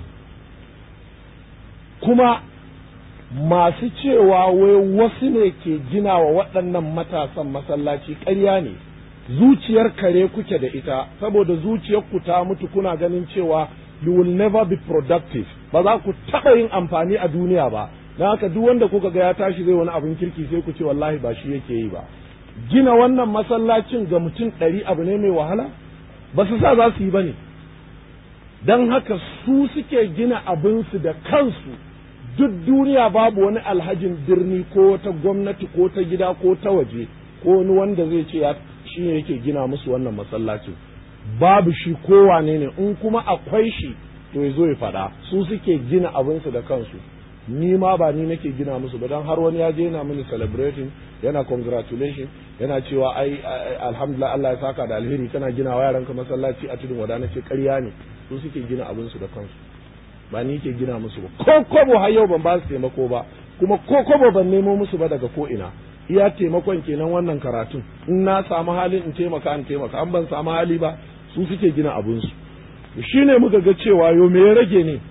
Kuma masu cewa wai wasu ne ke gina wa waɗannan matasan masallaci ƙarya ne. Zuciyar kare kuke da ita, saboda zuciyar ku ta mutu, kuna ganin cewa you will never be productive, ba za ku taɓa yin amfani a duniya ba. Don haka duk wanda kuka ga ya tashi zai wani abin kirki sai ku ce wallahi ba shi yake yi ba. Gina wannan masallacin ga mutum ɗari abu ne mai wahala, ba su sa za su yi ba ne. Don haka su suke gina abinsu da kansu. Duk duniya babu wani alhajin birni ko ta gwamnati ko ta gida ko ta waje ko wani wanda zai ce ya shi ne yake gina musu wannan masallacin, babu shi kowane ne, in kuma akwai shi to ya zo ya faɗa. Su suke gina abinsu da kansu, ni ma ba ni nake gina musu ba. Don har wani ya je yana mini celebrating, yana congratulation, yana cewa ai alhamdulillah Allah ya saka da alheri, kana gina wa yaranka masallaci a tudun wada. Nace ƙarya ne, su suke gina abinsu da kansu, ba ni ke gina musu ba. Ko kobo har yau ban ba su taimako ba, kuma ko kobo ban nemo musu ba daga ko ina. Iya taimakon kenan wannan karatun, in na samu halin in taimaka in taimaka, an ban samu hali ba su suke gina abinsu. Shi ne muka ga cewa yo me ya rage ne,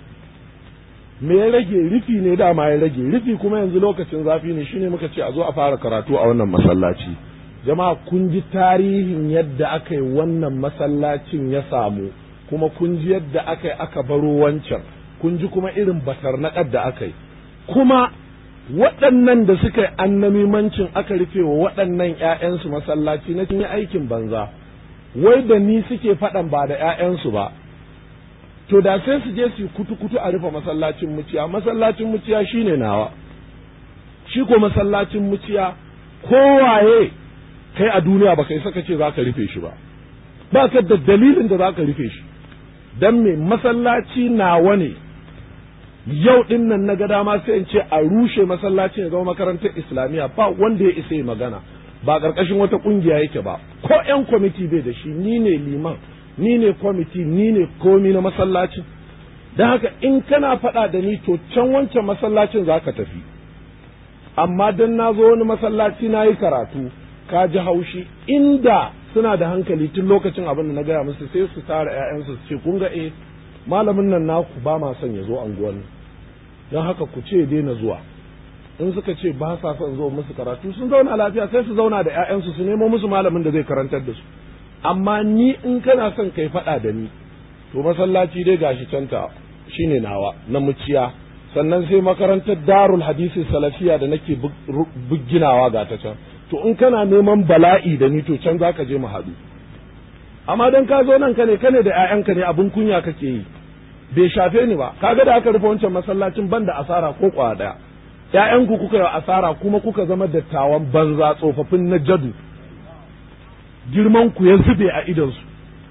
me ya rage, rufi ne dama ya rage, rufi kuma yanzu lokacin zafi ne. Shine muka ce a zo a fara karatu a wannan masallaci. Jama'a kun ji tarihin yadda aka yi wannan masallacin ya samu, kuma kun ji yadda aka yi aka baro wancan, kun ji kuma irin batarnaƙar da aka yi. Kuma waɗannan da suka yi annamimancin aka rufe wa waɗannan ‘ya'yansu masallaci na yi aikin banza, wai da ni suke faɗan ba da ‘ya'yansu ba. To da sai su je su kutu-kutu a rufe masallacin muciya. Masallacin muciya shine nawa, shi ko masallacin muciya kowaye kai a duniya ba kai saka ce za ka rufe shi ba, ba ka da dalilin da za ka rufe shi. Don me? Masallaci nawa ne. Yau din nan na ga dama sai in ce a rushe masallacin ya zama makarantar islamiyya, ba wanda ya isa yi magana, ba ƙarƙashin wata ƙungiya yake ba, ko ƴan kwamiti bai da shi. Ni ne liman, ni ne kwamiti, ni ne komi na masallacin. Don haka in kana faɗa da ni to can wancan masallacin za ka tafi. Amma don na zo wani masallaci na yi karatu ka ji haushi, inda suna da hankali tun lokacin abin da na gaya musu sai su tara ‘ya'yansu su ce kun ga eh malamin nan naku ba ma son ya zo anguwan, don haka ku ce daina zuwa. In suka ce ba sa son zo musu karatu, sun zauna lafiya sai su zauna da ‘ya'yansu su nemo musu malamin da zai karantar da su. Amma ni in kana son kai faɗa da ni to masallaci dai gashi canta shine nawa na muciya, sannan sai makarantar darul hadisi salafiya da nake bugginawa ga ta can. To in kana neman bala'i da ni to can zaka je mu haɗu. Amma dan ka zo nan kane kane da ƴaƴanka ne abin kunya kake yi, bai shafe ni ba. Kaga da aka rufe wancan masallacin ban da asara ko kwa daya, ƴaƴanku kuka yi asara kuma kuka zama dattawan banza tsofaffin na jadu, girman ku ya zube a idonsu.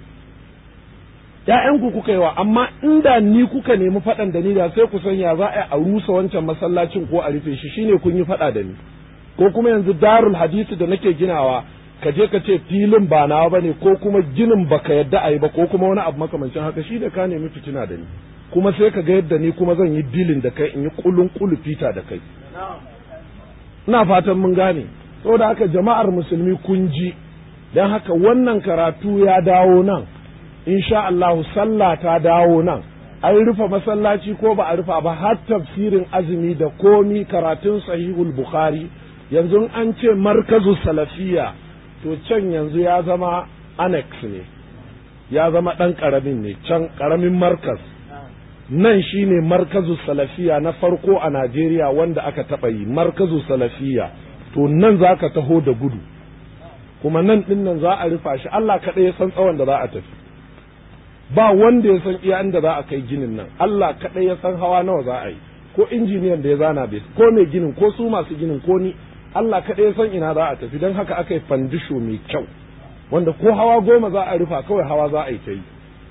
ƴaƴanku kuka yi wa, amma inda ni kuka nemi faɗan da ni da sai ku san ya za a rusa wancan masallacin ko a rufe shi, shine kun yi faɗa da ni. Ko kuma yanzu darul hadisi da nake ginawa ka je ka ce filin ba nawa bane, ko kuma ginin baka yadda a yi ba, ko kuma wani abu makamancin haka, shi da ka nemi fitina da ni, kuma sai ka ga yadda ni kuma zan yi dilin da kai, in yi kulun kulu fita da kai. Ina fatan mun gane. Saboda haka jama'ar musulmi kun ji, dan haka wannan karatu ya dawo nan, insha Allah sallah ta dawo nan, an rufe masallaci ko ba a rufa ba, har tafsirin azumi da komi karatun sahihul bukhari. Yanzu an ce markazu salafiya, to can yanzu ya zama annex ne, ya zama ɗan ƙaramin ne, can ƙaramin markaz. Nan shine markazu salafiya na farko a Najeriya wanda aka taɓa yi, markazu salafiya. To nan za ka taho da gudu, kuma nan ɗin nan za a rufa shi, Allah kaɗai ya san tsawon da za a tafi. Ba wanda ya san iya inda za a kai ginin nan, Allah kaɗai ya san hawa nawa za a yi, ko injiniyan da ya zana bai, ko mai ginin, ko su masu ginin, ko ni, Allah kaɗai ya san ina za a tafi. Don haka aka yi fandisho mai kyau, wanda ko hawa goma za a rufa, kawai hawa za a yi ta yi,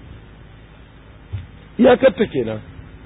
iyakarta kenan.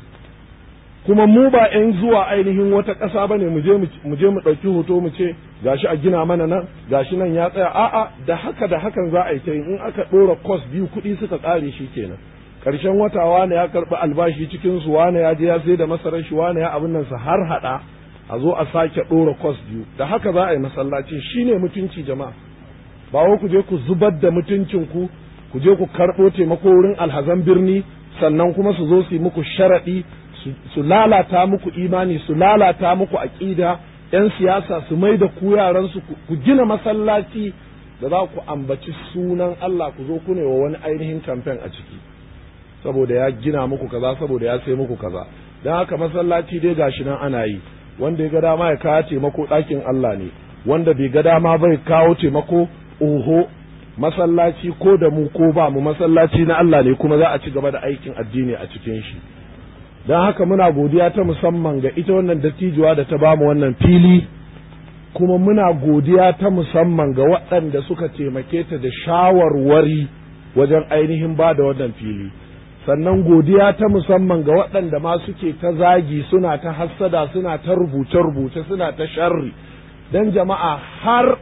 Kuma mu ba ‘yan zuwa ainihin wata ƙasa ba ne mu je mu ɗauki hoto mu ce gashi a gina mana nan, gashi nan ya tsaya, a'a, da haka da hakan za a yi ta yi. In aka ɗora kos biyu kuɗi suka ƙare shi kenan, ƙarshen wata wane ya karɓi albashi cikin su, wane ya je ya sai da masarar shi, wane ya abin nan su har haɗa a zo a sake ɗora kos biyu. Da haka za a yi masallaci, shine mutunci jama'a. Ba wai ku je ku zubar da mutuncin ku ku je ku karɓo taimako wurin alhazan birni, sannan kuma su zo su yi muku sharaɗi, su lalata muku imani, su lalata muku aƙida. ‘Yan siyasa su mai da ku yaransu, ku gina masallaci da za ku ambaci sunan Allah, ku zo ku ne wa wani ainihin kamfen a ciki, saboda ya gina muku kaza, saboda ya sai muku kaza. Don haka masallaci dai gashi nan ana yi, wanda ya ga dama ya kawo taimako ɗakin Allah ne, wanda bai ga dama bai kawo taimako, oho. Masallaci ko da mu ko ba mu, masallaci na Allah ne, kuma za a ci gaba da aikin addini a cikin shi. Don haka muna godiya ta musamman ga ita wannan dattijuwa da ta bamu wannan fili, kuma muna godiya ta musamman ga waɗanda suka taimake ta da shawarwari wajen ainihin ba da wannan fili. Sannan godiya ta musamman ga waɗanda ma suke ta zagi, suna ta hassada, suna ta rubuce-rubuce, suna ta sharri. Don jama'a har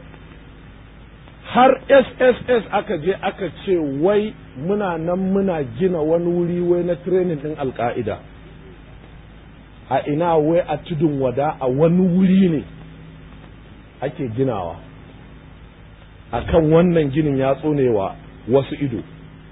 har S S S aka je aka ce wai muna nan muna gina wani wuri wai na training ɗin Al-Qaida. A ina wai a tudun wada, a wani wuri ne ake ginawa, akan wannan ginin ya tsonewa wasu ido.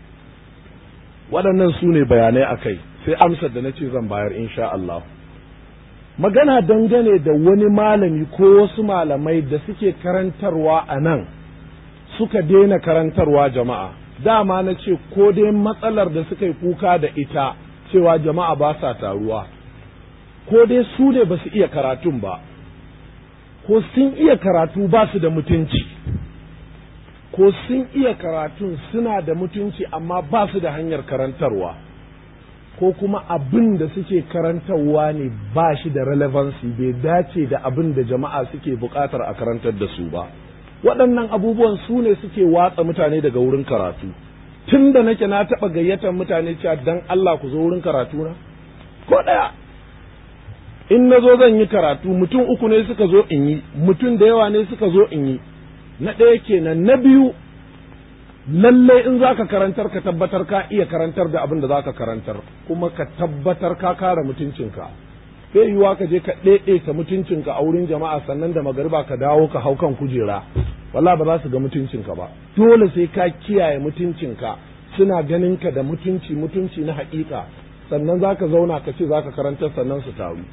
Waɗannan su ne bayanai a kai, sai amsar da na ce zan bayar insha Allah. Magana dangane da wani malami ko wasu malamai da suke karantarwa a nan suka daina karantarwa jama'a. Dama na ce ko dai matsalar da suka yi kuka da ita cewa jama'a ba sa taruwa, ko dai su ne ba su iya karatun ba, ko sun iya karatu ba su da mutunci, ko sun iya karatun suna da mutunci amma ba su da hanyar karantarwa, ko kuma abin da suke karantarwa ne ba shi da relevancy, bai dace da abin da jama'a suke buƙatar a karantar da su ba. Waɗannan abubuwan su ne suke watsa mutane daga wurin karatu. Tun da nake na taɓa gayyatar mutane cewa dan Allah ku zo wurin karatu na, ko ɗaya. In na zo zan yi karatu, mutum uku ne suka zo in yi, mutum da yawa ne suka zo in yi. Na ɗaya kenan. Na biyu, lallai in za ka karantar ka tabbatar ka iya karantar da abin da za ka karantar, kuma ka tabbatar ka kare mutuncinka. Bai yiwuwa ka je ka ɗaiɗaita mutuncinka a wurin jama'a, sannan da magariba ka dawo ka hau kan kujera, wallahi ba za su ga mutuncinka ba. Dole sai ka kiyaye mutuncinka, suna ganin ka da mutunci, mutunci na haƙiƙa, sannan za ka zauna ka ce za ka karantar, sannan su taru.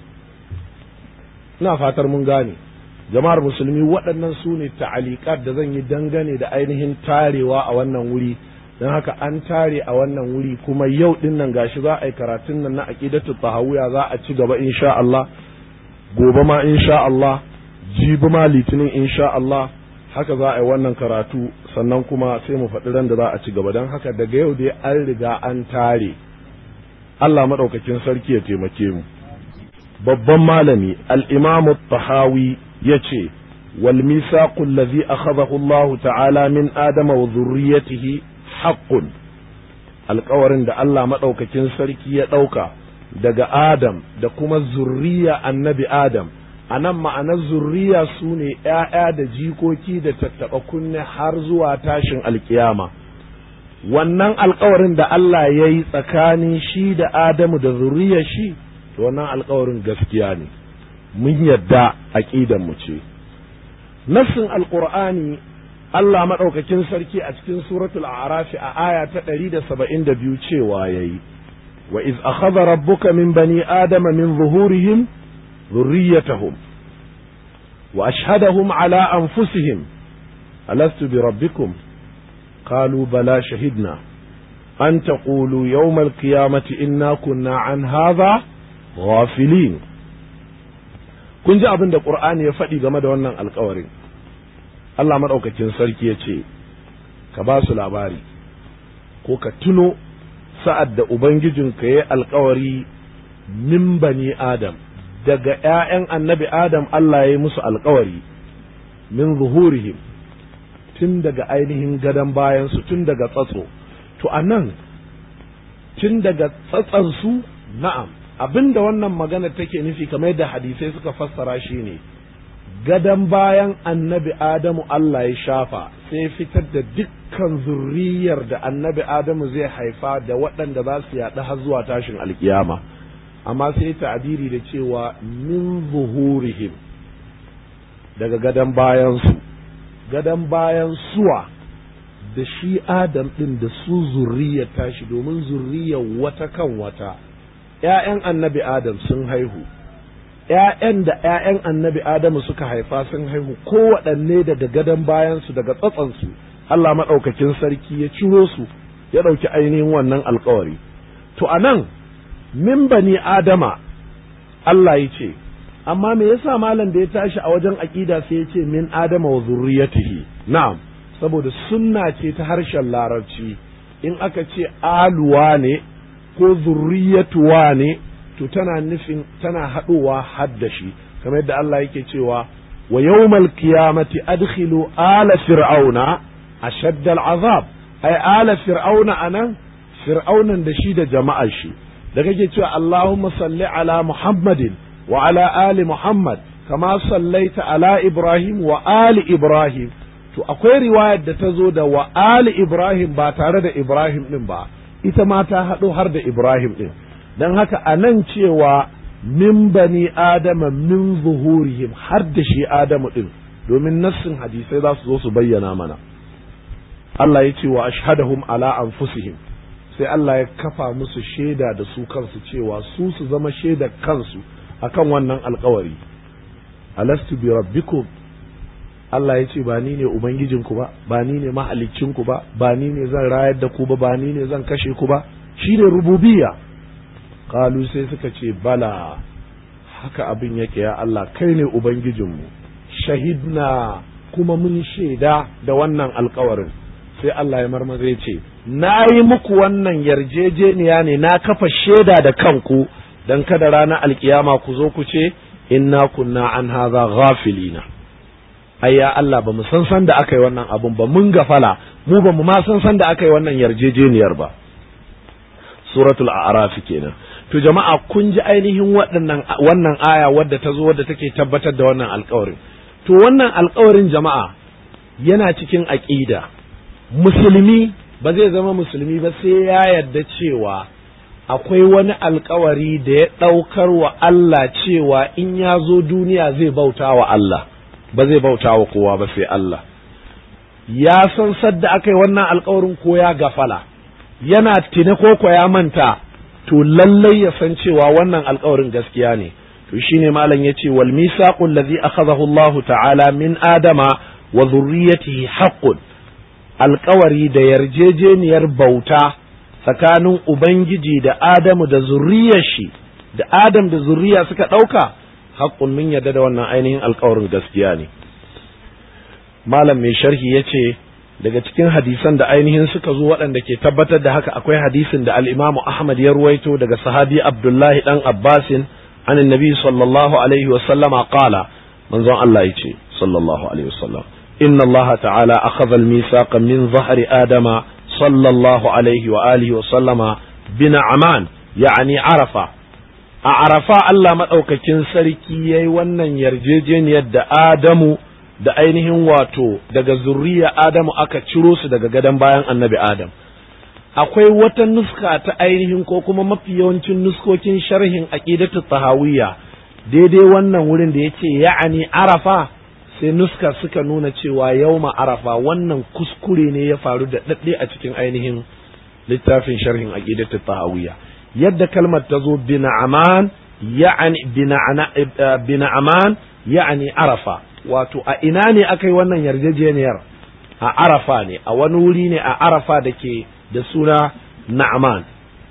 Ina fatar mun gane. Jama'ar musulmi, waɗannan su ne ta'alikat da zan yi dangane da ainihin tarewa a wannan wuri. Don haka an tare a wannan wuri, kuma yau din nan gashi za a yi karatun nan na aqidatu tahawiyya, za a ci gaba insha Allah, gobe ma insha Allah, jibi ma litinin insha Allah, haka za a yi wannan karatu, sannan kuma sai mu faɗi ran da za a ci gaba. Don haka daga yau dai an riga an tare. Allah madaukakin sarki ya taimake mu. babban malami al-imam at-tahawi yace wal misaqu allazi akhadahu Allah ta'ala min adama wa dhurriyyatihi haqqun, alƙawarin da Allah madaukakin sarki ya dauka daga Adam da kuma zurriya annabi Adam, anan ma'anar zurriya sune ƴaƴa da jikoki da tattaɓa kunne har zuwa tashin alkiyama. Wannan alƙawarin da Allah ya yi tsakanin shi da Adamu da zurriyar shi, wannan alƙawarin gaskiya ne, mun yadda aƙidan mu ce. Nassin alƙur'ani Allah maɗaukakin sarki a cikin suratul a'raf a aya ta ɗari da saba'in da biyu cewa yayi wa iz akhadha rabbuka min bani adama min zuhurihim dhurriyyatahum wa ashhadahum ala anfusihim alastu bi rabbikum qalu bala shahidna an taqulu yawm al-qiyamati inna kunna an hadha ghafilin. kun ji abin da Qur'ani ya faɗi game da wannan alƙawarin. Allah maɗaukakin sarki ya ce ka ba su labari ko ka tuno sa'ad da Ubangijinka ya yi alkawari min bani Adam, daga ’ya'yan annabi Adam Allah ya yi musu alkawari min zuhurihim, tun daga ainihin gadon bayansu, tun daga tsatso. To a nan, tun daga tsatsansu, na'am, abinda wannan magana take nufi kamar da hadisai suka fassara shi ne, gadon bayan annabi Adamu Allah ya shafa sai fitar da dukkan zurriyar da annabi Adamu zai haifa da waɗanda za su yaɗu har zuwa tashin alkiyama, amma sai ta'abiri da cewa min zuhurihim, daga gadon bayansu. Gadon bayan suwa da shi Adam ɗin da su zurriyar tashi, domin zurriyar wata kan wata. ‘Ya'yan annabi Adam sun haihu, ‘ya'yan da ‘ya'yan annabi Adamu suka haifa sun haihu, kowaɗanne daga gadon bayansu, daga tsatsansu, Allah maɗaukakin sarki ya ciro su, ya ɗauki ainihin wannan alkawari. To, a nan, min bani Adama, Allah ya ce, amma me yasa malam da ya tashi a wajen aƙida sai ya ce min Adama wa zurriyatihi? Na'am, saboda sunna ce ta harshen Larabci, in aka ce aluwa ne ko zurriyatuwa ne, to tana nufin tana haɗowa haddashi, kamar yadda Allah yake cewa wa yawmal qiyamati adkhilu ala fir'auna ashadda al'azab, ai ala fir'auna anan fir'aunan da shi da jama'ar shi, da kake cewa Allahumma salli ala Muhammadin wa ala ali Muhammad kama sallaita ala Ibrahim wa ali Ibrahim, to akwai riwayar da ta zo da wa ali Ibrahim ba tare da Ibrahim din ba, ita ma ta haɗo har da Ibrahim din. don haka a nan cewa min bani adama min zuhurihim har da shi Adamu din, domin nassin hadisai za su zo su bayyana mana. Allah ya ce wa ashhadahum ala anfusihim, sai Allah ya kafa musu shaida da su kansu cewa su su zama shaidar kansu akan wannan alkawari. Alastu bi rabbikum, Allah ya ce ba ni ne ubangijinku ba, ba ni ne mahaliccinku ba, ba ni ne zan rayar da ku ba, ba ni ne zan kashe ku ba, shine rububiyya. Kalu sai suka ce bala, haka abin yake ya Allah, kai ne ubangijinmu, shahidna kuma mun shaida da wannan alkawarin. Sai Allah ya marmaza ya ce na yi muku wannan yarjejeniya ne, na kafa shaida da kanku dan kada ranar alkiyama ku zo ku ce inna kunna an hadha ghafilina. ai ya Allah ba mu san san da aka yi wannan abun ba, mun gafala, mu ba mu ma san san da aka yi wannan yarjejeniyar ba. Suratul A'raf kenan. To jama'a kun ji ainihin waɗannan wannan aya wadda ta zo wadda take tabbatar da wannan alƙawarin. To wannan alƙawarin jama'a yana cikin aqida. Musulmi ba zai zama musulmi ba sai ya yarda cewa akwai wani alƙawari da ya ɗaukar wa Allah cewa in ya zo duniya zai bauta wa Allah, ba zai bauta wa kowa ba sai Allah. Ya san sadda aka yi wannan alƙawarin ko ya gafala, yana tine ko ko ya manta, to lallai ya san cewa wannan alƙawarin gaskiya ne. To shine malam yace wal misaqu allazi akhadahu Allah ta'ala min adama wa dhurriyyatihi haqqun, alƙawari da yarjejeniyar bauta tsakanin ubangiji da Adamu da zurriyar shi, da Adam da zurriya suka ɗauka, haqqun, mun yarda da wannan ainihin alƙawarin gaskiya ne. Malam mai sharhi yace daga cikin hadisan da ainihin suka zo waɗanda ke tabbatar da haka akwai hadisin da al-Imam Ahmad ya ruwaito daga sahabi Abdullahi dan Abbasin عن النبي صلى الله عليه وسلم قال من ظن الله يجي صلى الله عليه وسلم إن الله تعالى أخذ الميثاق من ظهر آدم صلى الله عليه وآله وسلم بنعمان يعني عرفة عرفة الله مدوكاكين sarki yayi wannan yarjejeniyar da Adamu da ainihin wato daga zurriya Adamu aka ciro su daga gadon bayan annabi Adam. Akwai wata nuska ta ainihin ko kuma mafi yawancin nuskokin sharhin aqidatu tahawiyya daidai wannan wurin da yace ya'ani arafa sai nuska suka nuna cewa yauma arafa, wannan kuskure ne ya faru da dadde a cikin ainihin littafin sharhin aqidatu tahawiyya. Yadda kalmar ta zo bina'aman ya'ani bina'ana bina'aman ya'ani arafa, wato a ina ne akai wannan yarjejeniyar? A arafa ne, a wani wuri ne a arafa da ke da suna Na'man.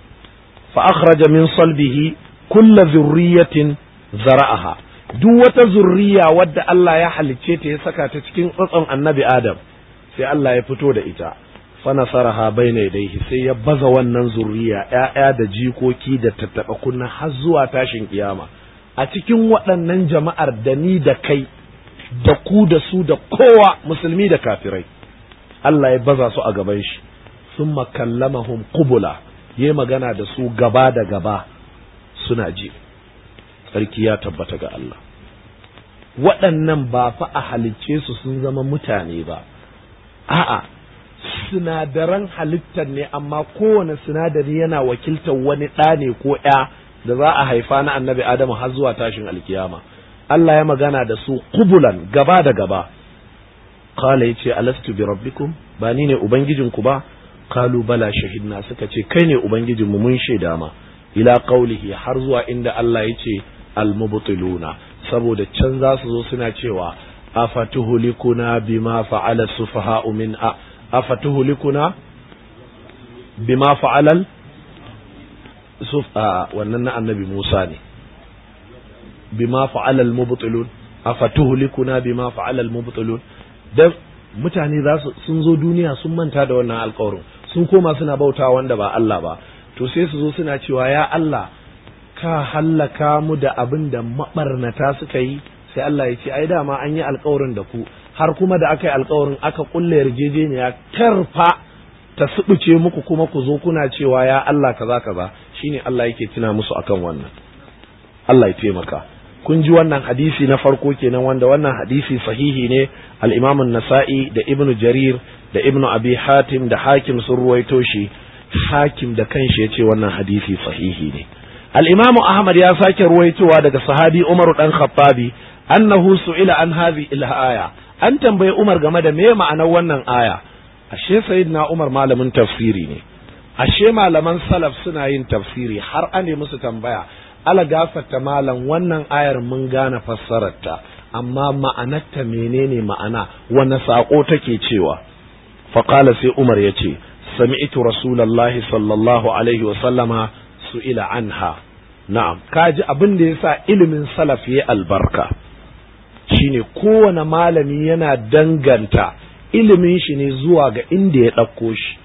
Fa akhraja min salbihi kulla zurriyatin zara'aha, duk wata zurriya wadda Allah ya halicce ta ya saka ta cikin tsatson annabi Adam, sai Allah ya fito da ita. Fa nasaraha bayna yadayhi, sai ya baza wannan zurriya ƴaƴa da jikoki da tattaɓa kunna har zuwa tashin kiyama. A cikin waɗannan jama'ar da ni da kai da ku da su da kowa, musulmi da kafirai, Allah ya baza su a gaban shi. Summa kallamahum qubula, yayi magana da su gaba da gaba suna ji. Sarki ya tabbata ga Allah. Waɗannan ba fa a halicce su sun zama mutane ba, a'a sinadaran halittar ne, amma kowane sinadari yana wakiltar wani ɗa ne ko ƴa da za a haifa na annabi Adamu har zuwa tashin alkiyama. Allah ya magana da su qubulan, gaba da gaba. Qala yace alastu bi rabbikum, ba ni ne ubangijinku ba? Qalu bala shahidna, suka ce kai ne ubangijinmu mun shaida ma. Ila qaulihi, har zuwa inda Allah yace al-mubtiluna, saboda can za su zo suna cewa afatuhulikuna bima fa'ala sufaha'u min a afatuhulikuna bima fa'ala sufa, wannan na annabi Musa ne. bima fa'ala al-mubtilun afatuhulikuna bima fa'ala al-mubtilun. Dan mutane za su sun zo duniya sun manta da wannan alƙawarin, sun koma suna bauta wanda ba Allah ba, to sai su zo suna cewa ya Allah ka hallaka mu da abin da mabarnata suka yi. Sai Allah ya ce ai dama an yi alƙawarin da ku, har kuma da aka yi alƙawarin aka kulle yarjejeniya karfa ta subuce muku kuma ku zo kuna cewa ya Allah kaza kaza. Shine Allah yake tuna musu akan wannan. Allah ya taimaka. Kun ji wannan hadisi na farko kenan, wanda wannan hadisi sahihi ne. Al-Imam an-Nasa'i da Ibn Jarir da Ibn Abi Hatim da Hakim sun ruwaito shi. Hakim da kanshi yace wannan hadisi sahihi ne. Al-Imam Ahmad ya sake ruwaitowa daga sahabi Umar dan Khattabi annahu su'ila an hadhihi al-aya, an tambaye Umar game da me ma'anar wannan aya. Ashe sayyidina Umar malamin tafsiri ne, ashe malaman salaf suna yin tafsiri, har ane musu tambaya, ala gafarta malam wannan ayar mun gane fassararta, amma ma'anarta menene ma'ana, wanne sako take cewa? Faqala, sai Umar yace sami'tu rasulullahi sallallahu alaihi wa sallama su'ila anha. Na'am, kaji abin da yasa ilimin salaf yayi albarka shine kowane malami yana danganta ilimin shi ne zuwa ga inda ya ɗauko shi.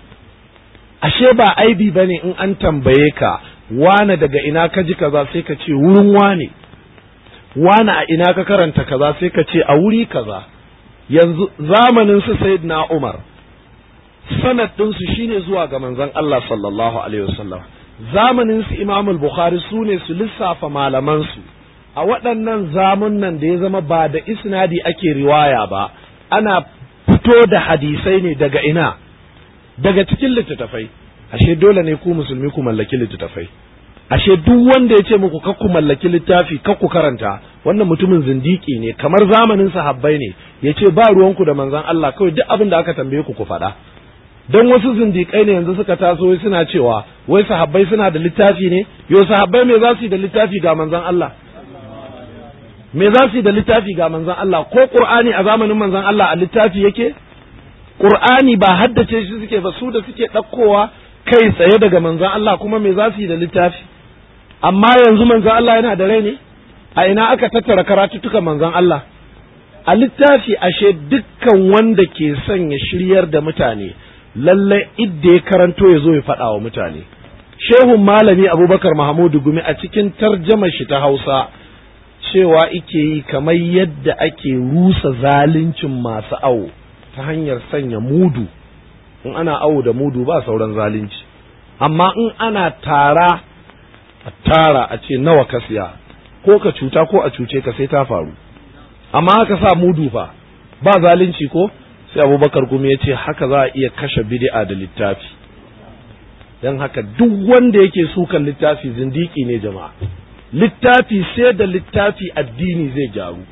Ashe ba aibi bane in an tambaye ka wane daga ina ka ji kaza sai ka ce wurin wane, wane a ina ka karanta kaza sai ka ce a wuri kaza. Yanzu zamanin su sayyidina Umar sanad din su shine zuwa ga manzon Allah sallallahu alaihi wasallam. Zamanin su Imam al-Bukhari su ne su lissafa malaman su. A waɗannan zamunan da ya zama ba da isnadi ake riwaya ba, ana fito da hadisai ne daga ina, daga cikin littattafai. Ashe dole ne ku musulmi ku mallaki littattafai. Ashe duk wanda ya ce muku kar ku mallaki littafi kar ku karanta, wannan mutumin zindiki ne, kamar zamanin sahabbai ne ya ce ba ruwanku da manzon Allah, kawai duk abin da aka tambaye ku ku faɗa. Don wasu zindikai ne yanzu suka taso suna cewa wai sahabbai suna da littafi ne. Yo, sahabbai me za su yi da littafi ga manzon Allah? Me za su yi da littafi ga manzon Allah? Ko Qur'ani a zamanin manzon Allah a littafi yake? Qur'ani ba haddace shi suke ba, su da suke ɗaukowa kai tsaye daga manzon Allah, kuma me za su yi da littafi? Amma yanzu manzon Allah yana da rai ne? A ina aka tattara karatuttukan manzon Allah? A littafi. Ashe dukkan wanda ke son ya shiryar da mutane lallai idda ya karanto ya zo ya faɗa wa mutane. shehun malami Abubakar Mahamudu Gumi a cikin tarjamar shi ta Hausa cewa ike yi kamar yadda ake rusa zaluncin masu awo ta hanyar sanya mudu. In ana awo da mudu ba sauran zalunci, amma in ana tara a tara a ce nawa ka siya, ko ka cuta ko a cuce ka sai ta faru. Amma haka sa mudu fa ba zalunci ko? Sai Abubakar Gumi ya ce haka za a iya kashe bid'a da littafi. Dan haka duk wanda yake sukan littafi zindiki ne jama'a. Littafi sai da littafi addini zai gyaru.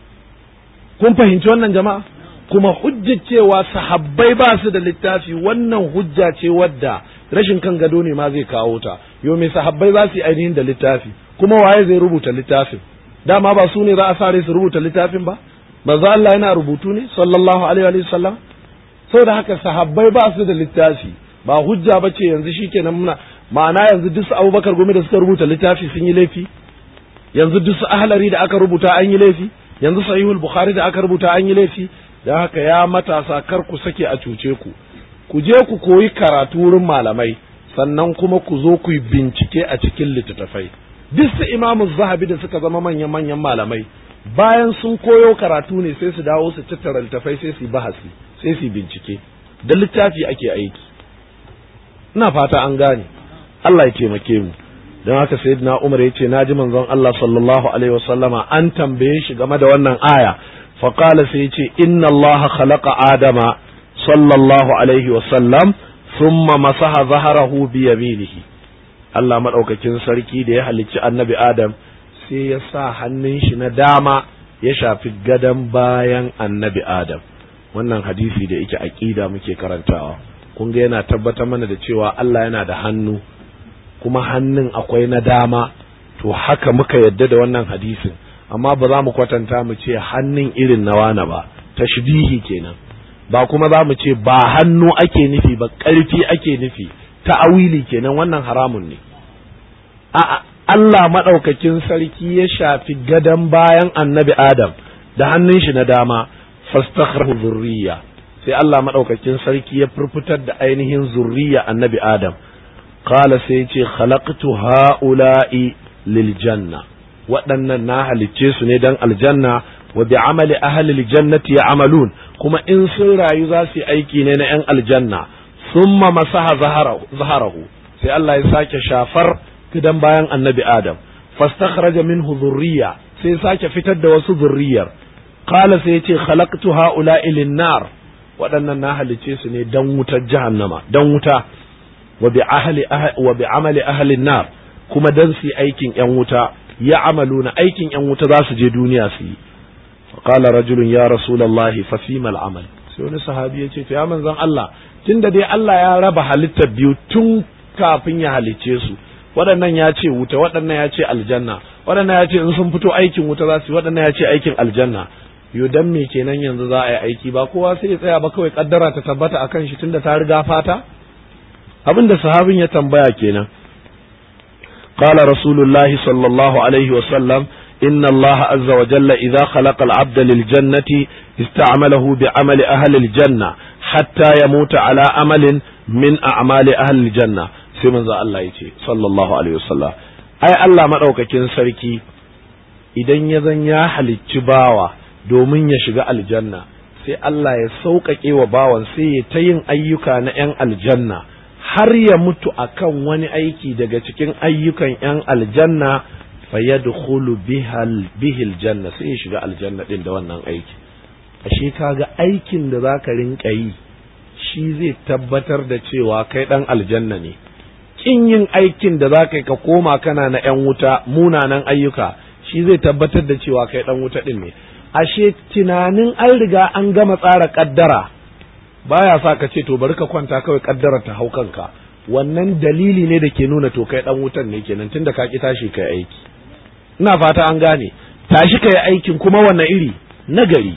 Kun fahimci wannan jama'a? Kuma hujjar cewa sahabbai ba su da littafi wannan hujja ce wadda rashin kan gado ne ma zai kawo ta. Yo me sahabbai za su yi ainihin da littafi, kuma waye zai rubuta littafin? Dama ba su ne za a sare su rubuta littafin ba? Manzo Allah yana rubutu ne sallallahu alaihi wa sallam. Saboda haka sahabbai ba su da littafi, ba hujja ba ce yanzu shikenan muna ma'ana yanzu duk su Abubakar Gumi da suka rubuta littafi sun yi laifi, yanzu duk su Ahlari da aka rubuta an yi laifi, yanzu Sahihul Bukhari da aka rubuta an yi laifi. Da haka ya matasa kar ku sake a cuce ku, ku je ku koyi karatu wurin malamai, sannan kuma ku zo ku yi bincike a cikin littattafai. Duk su Imamu Zahabi da suka zama manyan manyan malamai, bayan sun koyo karatu ne sai su dawo su tattara littattafai sai su yi bahasi, sai su yi bincike. Da littafi ake aiki. Ina fata an gane. Allah ya taimake mu. Don haka Sayyidina Umar ya ce naji manzon Allah sallallahu alaihi wasallama an tambaye shi game da wannan aya. فقال سيتي إن الله خلق آدم صلى الله عليه وسلم ثم مسح ظهره بيمينه. الله مدaukakin sarki da ya halicci annabi Adam sai ya sa hannun shi na dama ya shafi gadan bayan annabi Adam. Wannan hadisi da yake aqida muke karantawa, kun ga yana tabbatar mana da cewa Allah yana da hannu, kuma hannun akwai na dama. To haka muka yadda da wannan hadisin, amma ba za mu kwatanta mu ce hannun irin na wane ba, tashbihi kenan. Ba kuma za mu ce ba hannu ake nufi ba, ƙarfi ake nufi, ta'awili kenan, wannan haramun ne. A'a, Allah maɗaukakin sarki ya shafi gadon bayan annabi Adam da hannun shi na dama, fastakhrahu zurriya, sai Allah maɗaukakin sarki ya furfutar da ainihin zurriya annabi Adam. Qala sai ya ce khalaqtu ha'ula'i lil janna, waɗannan na halicce su ne dan aljanna, wa bi amali ahli aljannati ya'malun, kuma in sun rayu za su yi aiki ne na yan aljanna. Summa masaha zaharahu, sai Allah ya sake shafar gidan bayan annabi Adam, fastakhraja minhu dhurriya, sai sake fitar da wasu zurriyar. Qala sai yace khalaqtu ha'ula'i lin-nar, waɗannan na halicce su ne dan wutar jahannama, dan wuta. Wa bi ahli wa bi amali ahli an-nar, kuma dan su yi aikin yan wuta, ya amaluna aikin yan wuta za su je duniya su yi. Qala rajulun ya rasulullahi fa fima al-amal, sai wani sahabi ya ce to ya manzon Allah, tunda dai Allah ya raba halittar biyu tun kafin ya halicce su, waɗannan ya ce wuta, waɗannan ya ce aljanna, waɗannan ya ce in sun fito aikin wuta za su yi, waɗannan ya ce aikin aljanna. Yo dan me kenan yanzu za a yi aiki, ba kowa sai ya tsaya ba kawai kaddara ta tabbata akan shi tunda ta riga fata? Abin da sahabin ya tambaya kenan. Qala rasulullahi sallallahu alaihi wa sallam inna Allah azza wa jalla idza khalaqa al-'abda lil jannati ista'malahu bi 'amali ahli al-janna hatta yamuta ala amalin min a'mali ahli al-janna. Sai manzo Allah yace sallallahu alaihi wa sallam, ai Allah madaukakin sarki idan ya zan ya halicci bawa domin ya shiga aljanna, sai Allah ya sauƙaƙe wa bawan sai ya ta yin ayyuka na 'yan aljanna har ya mutu akan wani aiki daga cikin ayyukan 'yan aljanna, fa yadkhulu bihal bihil janna, sai ya shiga aljanna din da wannan aiki. Ashe kaga aikin da zaka rinka yi shi zai tabbatar da cewa kai dan aljanna ne. Kin yin aikin da zaka yi ka koma kana na 'yan wuta, munanan ayyuka, shi zai tabbatar da cewa kai dan wuta din ne. Ashe tunanin an riga an gama tsara kaddara baya sa ka ce to bari ka kwanta kawai kaddara ta hau kanka, wannan dalili ne da ke nuna to kai dan wutan ne kenan tunda ka ki tashi kai aiki. Ina fata an gane, tashi kai aikin kuma wannan iri nagari.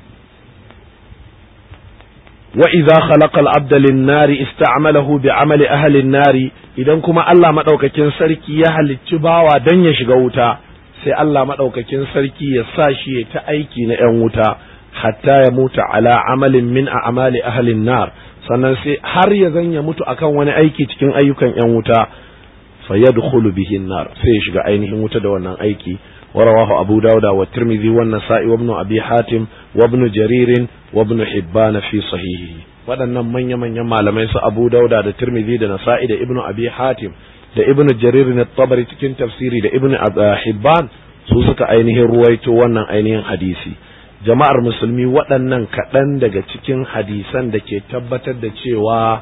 Wa idza khalaqa al-'abda lin-nari ista'malahu bi 'amali ahli an-nari, idan kuma Allah madaukakin sarki ya halicci bawa dan ya shiga wuta, sai Allah maɗaukakin sarki ya sa shi ya ta aiki na ‘yan wuta, hatta ya mutu ala amalin min a amali ahalin nar, sannan sai har ya zan ya mutu akan wani aiki cikin ayyukan ‘yan wuta. fayadkhulu bihi an-nar sai ya shiga ainihin wuta da wannan aiki. ورواه أبو داود والترمذي والنسائي وابن أبي حاتم وابن جرير وابن حبان في صحيحه. waɗannan manya-manyan malamai su Abu Dauda da Tirmidhi da Nasa'i da Ibn Abi Hatim da Ibn Jarir na Tabari cikin tafsiri da Ibn Hibban su suka ainihin ruwaito wannan ainihin hadisi. Jama'ar musulmi, waɗannan kaɗan daga cikin hadisan da ke tabbatar da cewa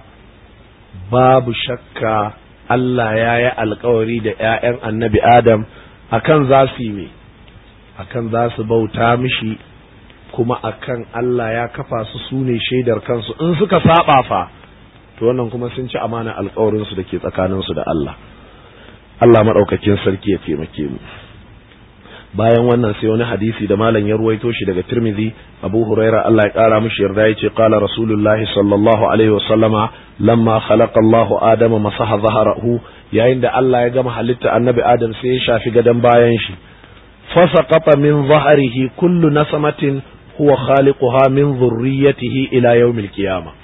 babu shakka Allah ya yi alkawari da ‘ya'yan annabi Adam akan za su yi akan za su bauta mishi, kuma akan Allah ya kafa su su ne shaidar kansu. In suka saba fa to wannan kuma sun ci amana alƙawarin su dake tsakanin su da Allah. Allah madaukakin sarki ya taimake mu. Bayan wannan sai wani hadisi da malam ya ruwaito shi daga Tirmidhi, Abu Huraira Allah ya kara mishi yarda yace qala Rasulullahi sallallahu alaihi wasallama lamma khalaqa Allahu Adama masaha zaharahu, yayin da Allah ya gama halitta annabi Adam sai ya shafi gadan bayan shi. fasaqata min zahrihi kullu nasamatin huwa khaliquha min dhurriyyatihi ila yawmil qiyamah.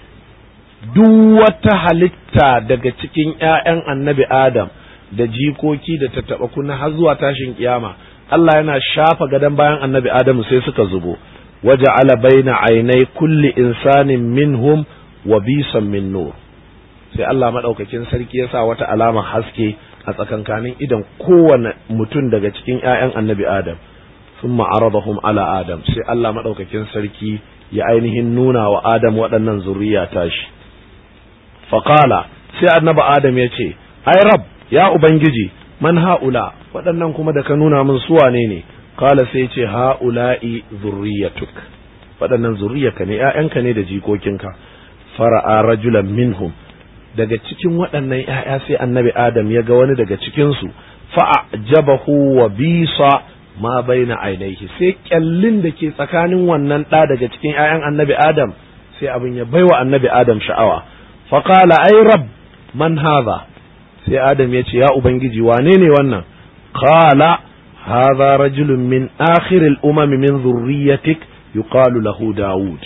Duk wata halitta daga cikin ƴaƴan annabi Adam da jikoki da tattaba kunna har zuwa tashin kiyama, Allah yana shafa gadan bayan annabi Adam sai suka zubo. waja'ala baina aynai kulli insanin minhum wa bisan min nur. Sai Allah madaukakin sarki ya sa wata alama haske a tsakankanin idan kowane mutum daga cikin ƴaƴan annabi Adam. Thumma aradahum ala Adam, sai Allah madaukakin sarki ya ainihin nuna wa Adam waɗannan zuriya tashi. Faqala, sai annabi Adam ya ce, ai rab, ya ubangiji, man haula, waɗannan kuma da ka nuna min su wane ne? Qala sai ce haula'i zurriyatuk, waɗannan zuriyarka ne, ƴaƴanka ne da jikokinka. Fara'a rajulan minhum, daga cikin waɗannan ƴaƴa sai annabi Adam ya ga wani daga cikinsu, fa'ajabahu wa bisa ma baina ainihi, sai kyallin da ke tsakanin wannan ɗa daga cikin ƴaƴan annabi Adam sai abin ya baiwa annabi Adam sha'awa. Faqala ai rab, man hadha, sai Adam ya ce ya ubangiji wane ne wannan? Qala hadha rajulun min akhir al-umam min dhurriyyatik yuqalu lahu Dawud.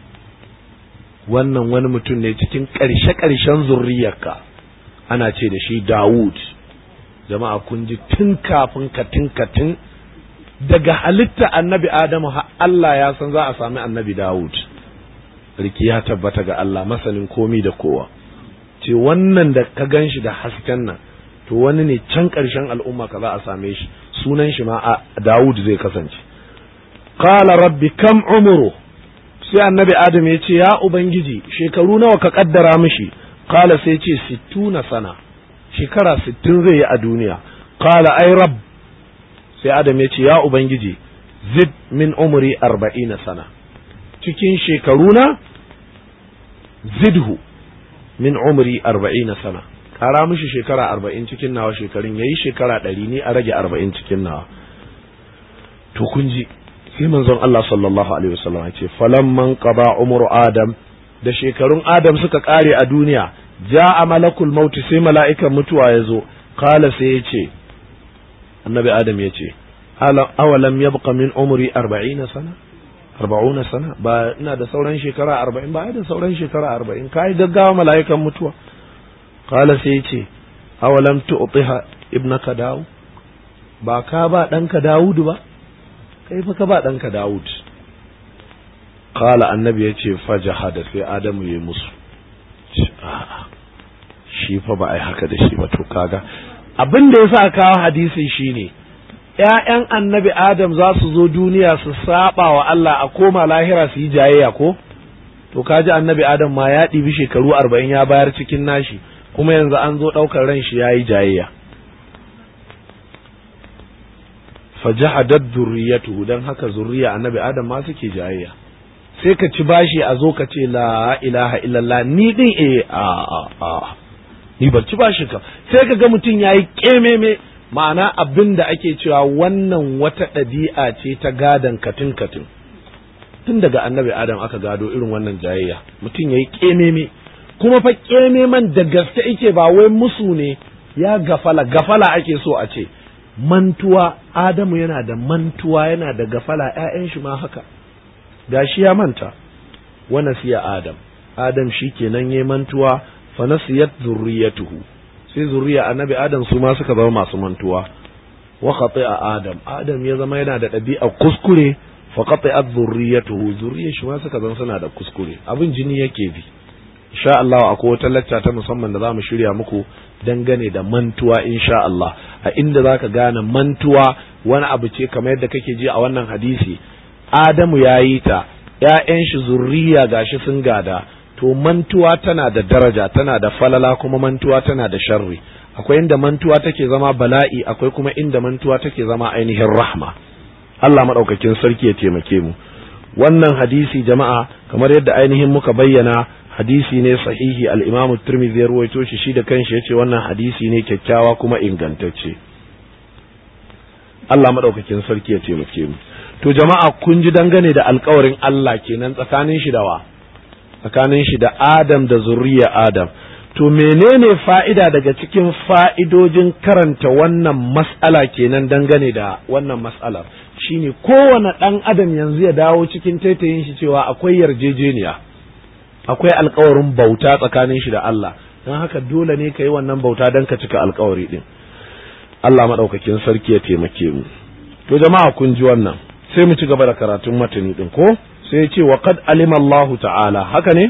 Wannan wani mutum ne cikin ƙarshe-ƙarshen zurriyarka, ana ce da shi Dawud. Jama'a kun ji tun kafin katin katin daga halitta annabi Adamu har Allah ya san za a sami annabi Dawud. Riki ya tabbata ga Allah masanin komi da kowa. Ce wannan da ka gan shi da hasken nan, to wani ne can ƙarshen al'umma ka za a same shi, sunan shi ma Dawud zai kasance. Qala rabbi kam umru, sai annabi Adam ya ce ya ubangiji shekaru nawa ka kaddara mishi? Qala sai ce sittuna sana, shekara sittin zai yi a duniya. Qala ai rabb, sai Adam ya ce ya ubangiji zid min umri arba'ina sana, cikin shekaru na zidhu min umri arba'ina sana, kara mishi shekara arba'in cikin nawa shekarun, yayi shekara ɗari ni a rage arba'in cikin nawa. To kun ji, sai manzon Allah sallallahu alaihi wasallam ya ce falamman qada umru Adam, da shekarun Adam suka kare a duniya, ja'a malakul maut, sai mala'ikan mutuwa ya zo. Qala sai ya ce, annabi Adam ya ce awalam yabqa min umri arba'ina sana, arba'una sana, ba ina da sauran shekara arba'in ba, da sauran shekara arba'in, kai gaggawa mala'ikan mutuwa. Qala sai ya ce awalam tu'tiha ibnaka Dawud, ba ka ba danka Dawud ba, kai fa ka ba danka Dawud. Qala annabi ya ce fajahada, sai Adamu ya musu, a'a shi fa ba ai haka da shi ba. To kaga abin da yasa kawo hadisi shine ƴaƴan annabi Adam za su zo duniya su saba wa Allah, a koma lahira su yi jayayya ko? To kaji annabi Adam ma ya ɗibi shekaru arba'in ya bayar cikin nashi, kuma yanzu an zo ɗaukar ran shi ya yi jayayya. Fajahadat zurriyatuhu, dan haka zurriya annabi Adam ma suke jayayya. Sai ka ci bashi a zo ka ce la ilaha illallah, ni din eh a a a ni ban ci bashi ka. Sai ka ga mutum yayi kememe, ma'ana abin da ake cewa wannan wata ɗabi'a ce ta gadan katin katin. Tun daga annabi Adam aka gado irin wannan jayayya, mutum yayi kememe, kuma fa kememan da gaske yake, ba wai musu ne, ya gafala gafala ake so a ce. Mantuwa, Adamu yana da mantuwa, yana da gafala, ƴaƴan shi ma haka. Gashi ya manta, wa nasiya Adam, Adam shi kenan yayi mantuwa, fa nasiyat zurriyatuhu, sai zuriya annabi adam su ma suka zama masu mantuwa wa khati'a adam adam ya zama yana da ɗabi'a kuskure fa qati'at zurriyatuhu zuriyar shi ma suka zama suna da kuskure abin jini yake bi insha Allah akwai wata lacca ta musamman da zamu shirya muku dangane da mantuwa insha Allah a inda zaka gane mantuwa wani abu ce kamar yadda kake ji a wannan hadisi Adamu yayi ta ƴaƴan shi zurriya gashi sun gada to mantuwa tana da daraja tana da falala kuma mantuwa tana da sharri akwai inda mantuwa take zama bala'i akwai kuma inda mantuwa take zama ainihin rahma Allah madaukakin sarki ya taimake mu wannan hadisi jama'a kamar yadda ainihin muka bayyana hadisi ne sahihi al-Imam Tirmidhi ya ruwaito shi shi da kanshi yace wannan hadisi ne kyakkyawa kuma ingantacce Allah madaukakin sarki ya taimake mu to jama'a kun ji dangane da alƙawarin Allah kenan tsakanin shi da wa tsakanin shi da Adam da zurriya Adam to menene fa'ida daga cikin fa'idojin karanta wannan mas'ala kenan dangane da wannan mas'alar shine kowane ɗan adam yanzu ya dawo cikin taitayin shi cewa akwai yarjejeniya akwai alkawarin bauta tsakanin shi da Allah don haka dole ne ka yi wannan bauta don ka cika alkawari din Allah maɗaukakin sarki ya taimake mu to jama'a kun ji wannan sai mu ci gaba da karatun matani din ko sai ya ce wa qad alima Allah ta'ala haka ne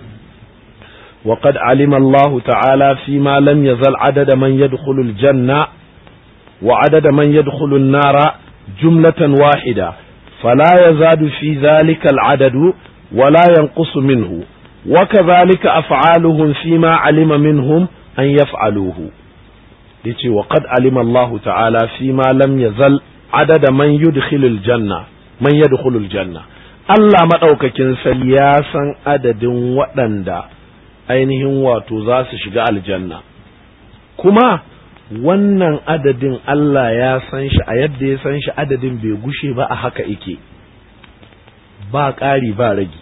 wa qad alima Allah ta'ala fi ma lam yazal adada man yadkhulu al-janna wa adada man yadkhulu an-nara jumlatan wahida fala yazadu fi dhalika al-adadu ولا ينقص منه وكذلك أفعالهم فيما علم منهم أن يفعلوه يتي وقد علم الله تعالى فيما لم يزل عدد من يدخل الجنة من يدخل الجنة Allah maɗaukakin sarki ya san adadin waɗanda ainihin wato za su shiga aljanna kuma wannan adadin Allah ya san shi a yadda ya san shi adadin bai gushe ba a haka yake ba ƙari ba ragi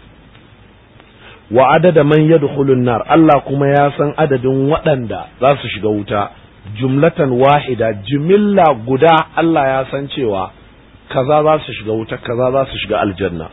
wa adada man yadkhulun nar Allah kuma ya san adadin waɗanda za su shiga wuta jumlatan wahida jimilla guda Allah ya san cewa kaza za su shiga wuta kaza za su shiga aljanna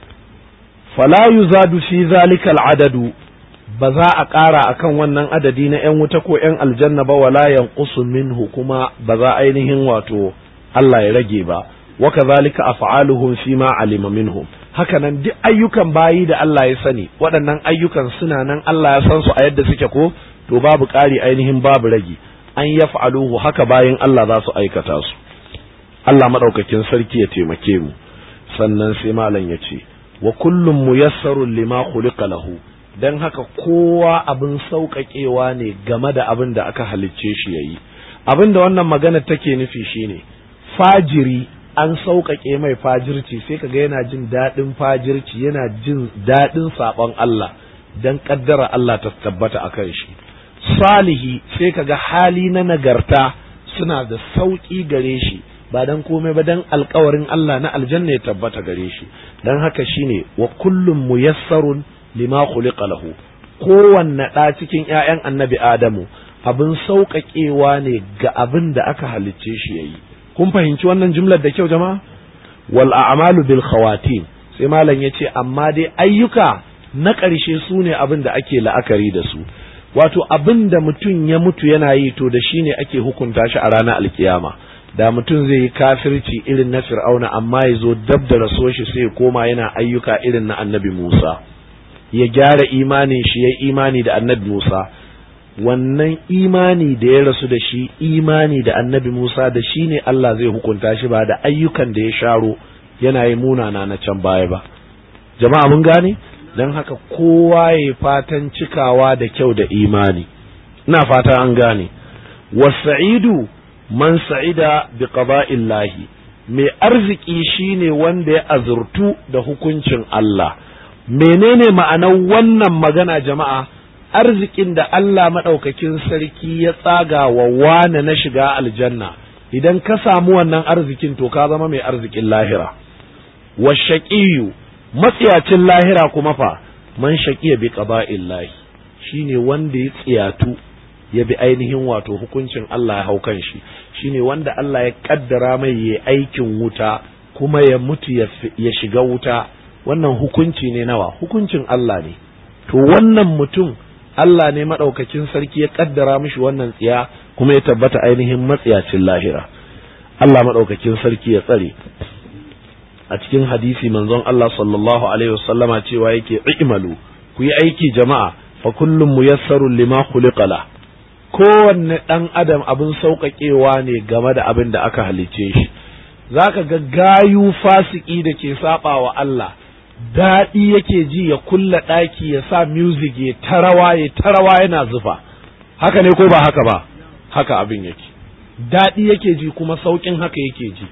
fala yuzadu fi zalika al'adadu ba za a ƙara akan wannan adadi na ƴan wuta ko ƴan aljanna ba wala yanqusu minhu kuma ba za ainihin wato Allah ya rage ba wa kadhalika af'aluhum fima alima minhum haka nan duk ayyukan bayi da Allah ya sani waɗannan ayyukan suna nan Allah ya san su a yadda suke ko to babu ƙari ainihin babu ragi an yaf'aluhu haka bayin Allah za su aikata su Allah madaukakin sarki ya taimake mu sannan sai malam ya ce wa kullum muyassarun lima khuliqa lahu dan haka kowa abin sauƙaƙewa ne game da abin da aka halicce shi yayi abin da wannan magana take nufi shine fajiri an sauƙaƙe mai fajirci sai kaga yana jin daɗin fajirci yana jin daɗin saɓon Allah dan ƙaddara Allah ta tabbata akan shi salihi sai kaga hali na nagarta suna da sauƙi gare shi ba dan komai ba dan alƙawarin Allah na aljanna ya tabbata gare shi dan haka shine wa kullum muyassarun lima khuliqa lahu kowanne ɗa cikin ƴaƴan annabi Adamu abin sauƙaƙewa ne ga abin da aka halicce shi yayi kun fahimci wannan jumlar da kyau jama'a wal a'malu bil khawatim sai malam yace amma dai ayyuka na ƙarshe su ne abin da ake la'akari da su wato abin da mutum ya mutu yana yi to da shi ne ake hukunta shi a ranar alkiyama da mutum zai yi kafirci irin na fir'auna amma ya zo dab da rasuwar shi sai ya koma yana ayyuka irin na annabi Musa ya gyara imanin shi ya imani da annabi Musa wannan imani da ya rasu da shi imani da annabi Musa da shi ne Allah zai hukunta shi ba da ayyukan da ya sharo yana yi munana na can baya ba jama'a mun gane don haka kowa ya fatan cikawa da kyau da imani ina fata an gane wasa'idu man sa'ida bi qada'illahi mai arziki shine wanda ya azurtu da hukuncin Allah menene ma'anar wannan magana jama'a arzikin da Allah maɗaukakin sarki ya tsaga wa wane na shiga aljanna idan ka samu wannan arzikin to ka zama mai arzikin lahira wa shaqiyu matsiyacin lahira kuma fa man shaqiya bi qada'illahi shine wanda ya tsiyatu ya bi ainihin wato hukuncin Allah ya hau kan shi shine wanda Allah ya kaddara mai yayi aikin wuta kuma ya mutu ya shiga wuta wannan hukunci ne nawa hukuncin Allah ne to wannan mutum Allah ne madaukakin sarki ya kaddara mishi wannan tsiya kuma ya tabbata ainihin matsiyacin lahira. Allah madaukakin sarki ya tsare. A cikin hadisi manzon Allah sallallahu alaihi wasallama cewa yake i'malu, ku yi aiki jama'a, fa kullum muyassarun lima khuliqa la. Kowanne dan adam abin sauƙaƙewa ne game da abin da aka halicce shi. Zaka ga gayu fasiki da ke saba wa Allah, daɗi yake ji ya kulla ɗaki ya sa music ya tarawa ya tarawa yana zufa. Haka ne ko ba haka ba? Haka abin yake. Daɗi yake ji kuma sauƙin haka yake ji.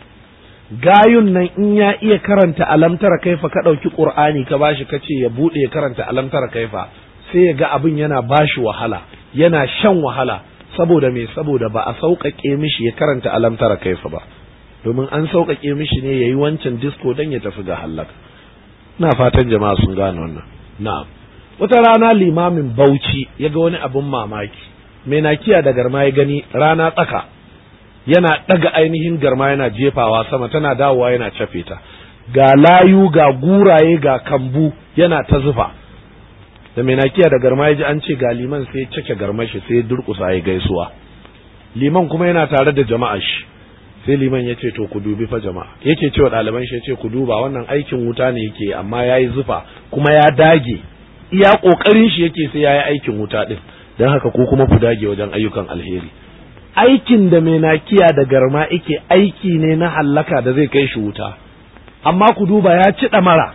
Gayun nan in ya iya karanta alamtara kaifa ka ɗauki ƙur'ani ka bashi ka ce ya buɗe ya karanta alamtara kaifa, sai ya ga abin yana bashi wahala, yana shan wahala. Saboda me? Saboda ba a sauƙaƙe mishi ya karanta alamtara kaifa ba, domin an sauƙaƙe mishi ne ya yi wancan disco don ya tafi ga hallaka. Ina fatan jama'a sun gane wannan. Na'am. Wata rana limamin Bauchi ya ga wani abin mamaki. Mai nakiya da garma ya gani rana tsaka yana ɗaga ainihin garma yana jefawa sama, tana dawowa yana cafe ta. Ga layu ga guraye ga kambu yana ta zufa. Da mai nakiya da garma ya ji an ce ga liman sai ya cake garmar shi sai ya durƙusa ya gaisuwa. Liman kuma yana tare da jama'ar shi. Sai liman ya ce to ku dubi fa jama'a, yake cewa ɗaliban shi ya ce ku duba wannan aikin wuta ne yake, amma ya yi zufa kuma ya dage iya ƙoƙarin shi yake sai ya yi aikin wuta ɗin, don haka ko kuma ku dage wajen ayyukan alheri. Aikin da mai nakiya da garma yake aiki ne na hallaka da zai kai shi wuta, amma ku duba ya ci ɗamara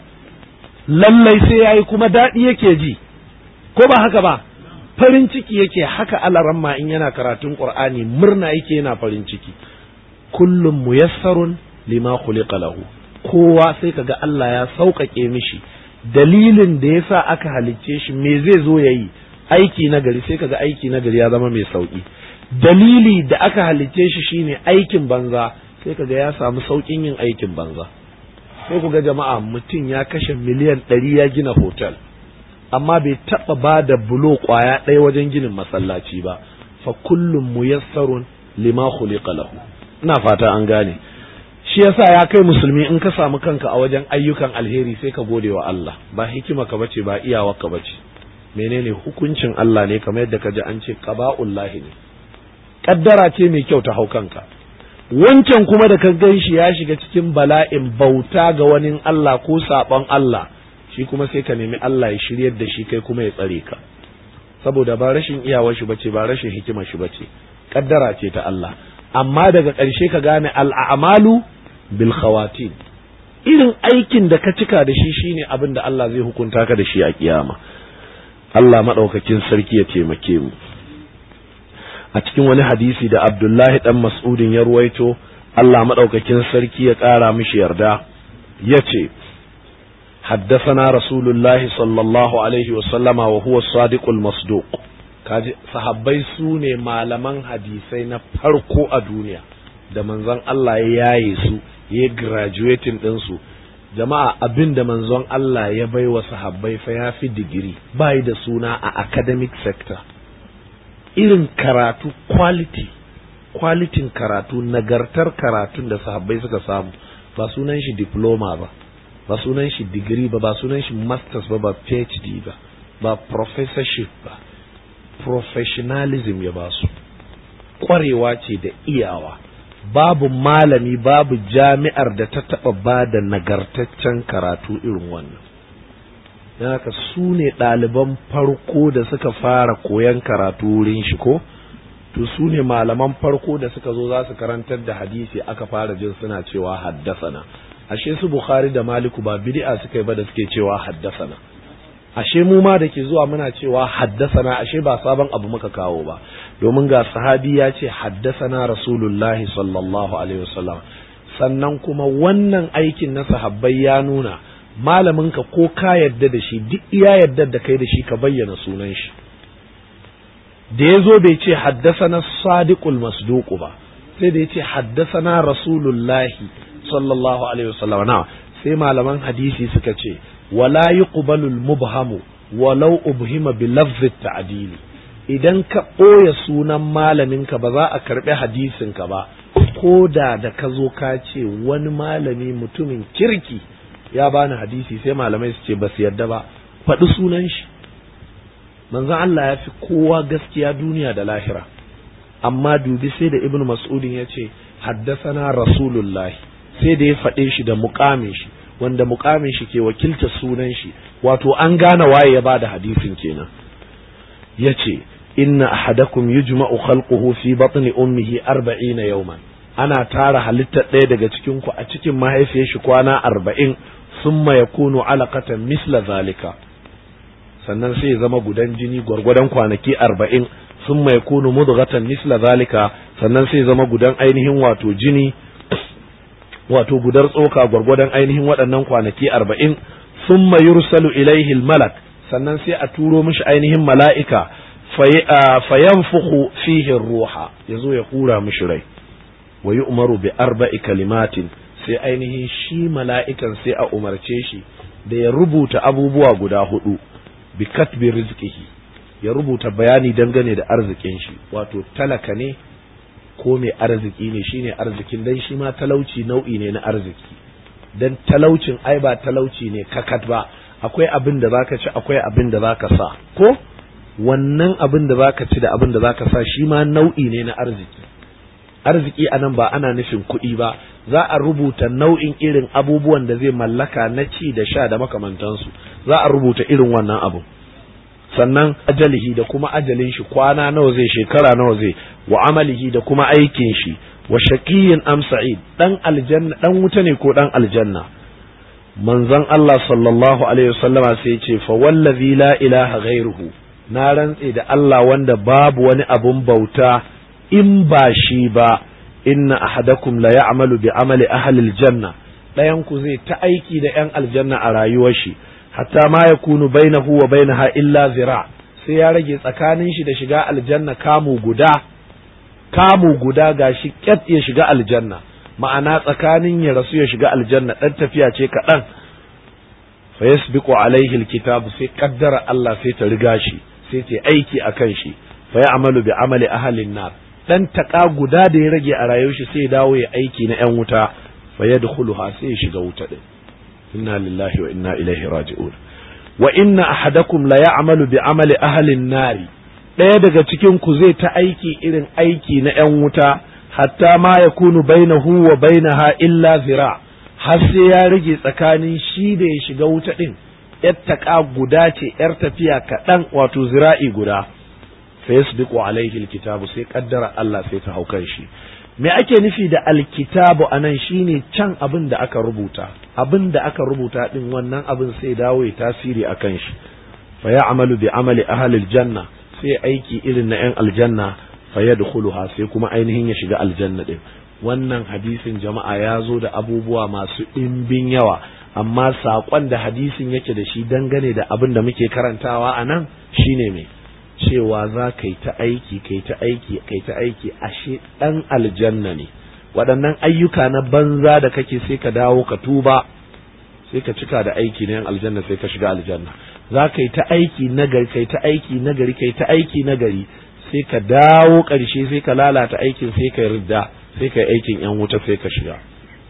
lallai sai ya yi kuma daɗi yake ji, ko ba haka ba? Farin ciki yake. Haka alaramma in yana karatun Ƙur'ani murna yake, yana farin ciki. Kullum muyassarun lima khuliqa lahu. Kowa sai kaga Allah ya sauƙaƙe mishi dalilin da yasa aka halicce shi, me zai zo yayi aiki na gari, sai kaga aiki na gari ya zama mai sauki. Dalili da aka halicce shi shine aikin banza, sai kaga ya samu saukin yin aikin banza. Sai ku ga jama'a mutum ya kashe miliyan ɗari ya gina hotel, amma bai taɓa ba da bulo ƙwaya ɗaya wajen ginin masallaci ba. Fa kullum muyassarun lima khuliqa lahu. Ina fata an gane. Shi yasa ya kai musulmi, in ka samu kanka a wajen ayyukan alheri sai ka gode wa Allah. Ba hikima ka bace, ba iyawa ka bace. Menene hukuncin Allah ne, kamar yadda ka ji an ce qaba'ullahi ne. Kaddara ce mai kyau ta hau kanka. Wancan kuma da ka gan shi ya shiga cikin bala'in bauta ga wani Allah ko saɓon Allah, shi kuma sai ka nemi Allah ya shiryar da shi, kai kuma ya tsare ka. Saboda ba rashin iyawar shi bace, ba rashin hikimar shi bace. Kaddara ce ta Allah. Amma daga ƙarshe ka gane al'amalu bil khawatim. Irin aikin da ka cika da shi shine abin da Allah zai hukunta ka da shi a kiyama. Allah madaukakin sarki ya taimake mu. A cikin wani hadisi da Abdullahi dan Mas'udin ya ruwaito, Allah madaukakin sarki ya ƙara mishi yarda, yace haddathana Rasulullahi sallallahu alaihi wa sallama wa huwa as-sadiqul masduq. Kaji sahabbai su ne malaman hadisai na farko a duniya da manzon Allah ya yaye su, ya graduating ɗinsu. Jama'a abin da manzon Allah ya bai wa sahabbai fa ya fi digiri, bai da suna a academic sector. Irin karatu quality, quality karatu, nagartar karatun da sahabbai suka samu, ba sunan shi diploma ba, ba sunan shi digiri ba, ba sunan shi masters ba, ba PhD ba, ba professorship ba. Professionalism ya ba su, ƙwarewa ce da iyawa. Babu malami, babu jami'ar da ta taɓa ba da nagartaccen karatu irin wannan. Don haka su ne ɗaliban farko da suka fara koyan karatu wurin shi, ko? To su ne malaman farko da suka zo za su karantar da hadisi, aka fara jin suna cewa haddasana. Ashe su Bukhari da Maliku ba bid'a suka yi ba da suke cewa haddasana. Ashe mu ma da ke zuwa muna cewa haddasana, ashe ba sabon abu muka kawo ba, domin ga sahabi ya ce haddasana Rasulullahi sallallahu alaihi wasallam. Sannan kuma wannan aikin na sahabbai ya nuna malaminka ko ka yadda da shi, duk iya yadda da kai da shi ka bayyana sunan shi. Da ya zo bai ce haddasana sadiqul masduq ba, sai da ya ce haddasana Rasulullahi sallallahu alaihi wasallam. Na sai malaman hadisi suka ce wala yuqbalu al-mubhamu walau ubhima bi lafzi at-ta'dil. Idan ka ɓoye sunan malaminka ba za a karɓi hadisinka ba, ko da da ka zo ka ce wani malami mutumin kirki ya bani hadisi, sai malamai su ce ba su yarda ba, faɗi sunan shi. manzon Allah ya fi kowa gaskiya duniya da lahira, amma dubi sai da ibnu mas'udin ya ce haddasana rasulullahi, sai da ya faɗe shi da muƙamin shi, wanda muƙamin shi ke wakilta sunan shi, wato an gane waye ya bada hadisin kenan. Ya ce inna ahadakum yujma'u khalquhu fi batni ummihi arba'ina yawman, ana tara halittar ɗaya daga cikin ku a cikin mahaifiyar shi kwana arba'in, summa yakunu alaqatan misla zalika, sannan sai ya zama gudan jini gwargwadon kwanaki arba'in, summa yakunu mudghatan misla zalika, sannan sai ya zama gudan ainihin wato jini wato gudar tsoka gwargwadon ainihin waɗannan kwanaki arba'in, summa yursalu ilaihi malak, sannan sai a turo mishi ainihin mala'ika fayanfukhu fihi ruha, yazo ya hura mishi rai, wa yu'maru bi arba'i kalimatin, sai ainihin shi mala'ikan sai a umarce shi da ya rubuta abubuwa guda hudu, bi katbi rizqihi, ya rubuta bayani dangane da arzikin shi, wato talaka ne ko mai arziki ne, shine arzikin, dan shi ma talauci nau'i ne na arziki, dan talaucin ai ba talauci ne kakat ba, akwai abin da zaka ci, akwai abin da zaka sa, ko wannan abin da zaka ci da abin da zaka sa shi ma nau'i ne na arziki. Arziki anan ba ana nufin kuɗi ba, za a rubuta nau'in irin abubuwan da zai mallaka na ci da sha da makamantansu, za a rubuta irin wannan abu. Sannan ajalihi da kuma ajalin shi, kwana nawa zai, shekara nawa zai, wa amalihi da kuma aikin shi, wa shaqiyyin am sa'id, dan aljanna dan wuta ne ko dan aljanna. Manzon Allah sallallahu alaihi wasallama sai ya ce fa wallazi la ilaha ghairuhu, na rantse da Allah wanda babu wani abun bauta in ba shi ba, inna ahadakum la ya'malu bi amali ahli aljanna, dayan ku zai ta aiki da yan aljanna a rayuwar shi, hatta ma yakunu bainahu wa bainaha illa zira, sai ya rage tsakanin shi da shiga aljanna kamu guda, kamu guda gashi kyat ya shiga aljanna, ma'ana tsakanin ya rasu ya shiga aljanna dan tafiya ce kaɗan. Fa yasbiqu alaihi alkitab, sai kaddara Allah sai ta riga shi, sai ta aiki akan shi, fa ya'malu bi amali ahli an-nar, dan taka guda da ya rage a rayuwar shi sai dawo ya aiki na yan wuta, fa yadkhuluha, sai ya shiga wuta din. Inna lillahi wa inna ilaihi raji'un. Wa inna ahadakum la ya'malu bi amali ahli an-nar, daya daga cikin ku zai ta aiki irin aiki na yan wuta, hatta ma yakunu bainahu wa bainaha illa zira, har sai ya rage tsakanin shi da ya shiga wuta din yar taka guda ce, yar tafiya kaɗan, wato zira'i guda. fa yasbiqu alaihi alkitabu, sai kaddara Allah sai ta haukan shi. Me ake nufi da alkitabu anan? Shine can abin da aka rubuta, abin da aka rubuta din wannan abin sai dawo ya tasiri akan shi. Fa ya'malu bi amali ahli aljanna, sai aiki irin na yan aljanna, fa yadkhuluha, sai kuma ainihin ya shiga aljanna din. Wannan hadisin jama'a ya zo da abubuwa masu ɗimbin yawa, amma saƙon da hadisin yake da shi dangane da abin da muke karantawa a nan shine me, cewa za ka yi ta aiki kai ta aiki kai ta aiki ashe ɗan aljanna ne. Waɗannan ayyuka na banza da kake sai ka dawo ka tuba, sai ka cika da aiki na yan aljanna, sai ka shiga aljanna. Za ka yi ta aiki nagari kai ta aiki nagari kai ta aiki nagari, sai ka dawo ƙarshe sai ka lalata aikin, sai ka ridda, sai ka yi aikin yan wuta, sai ka shiga.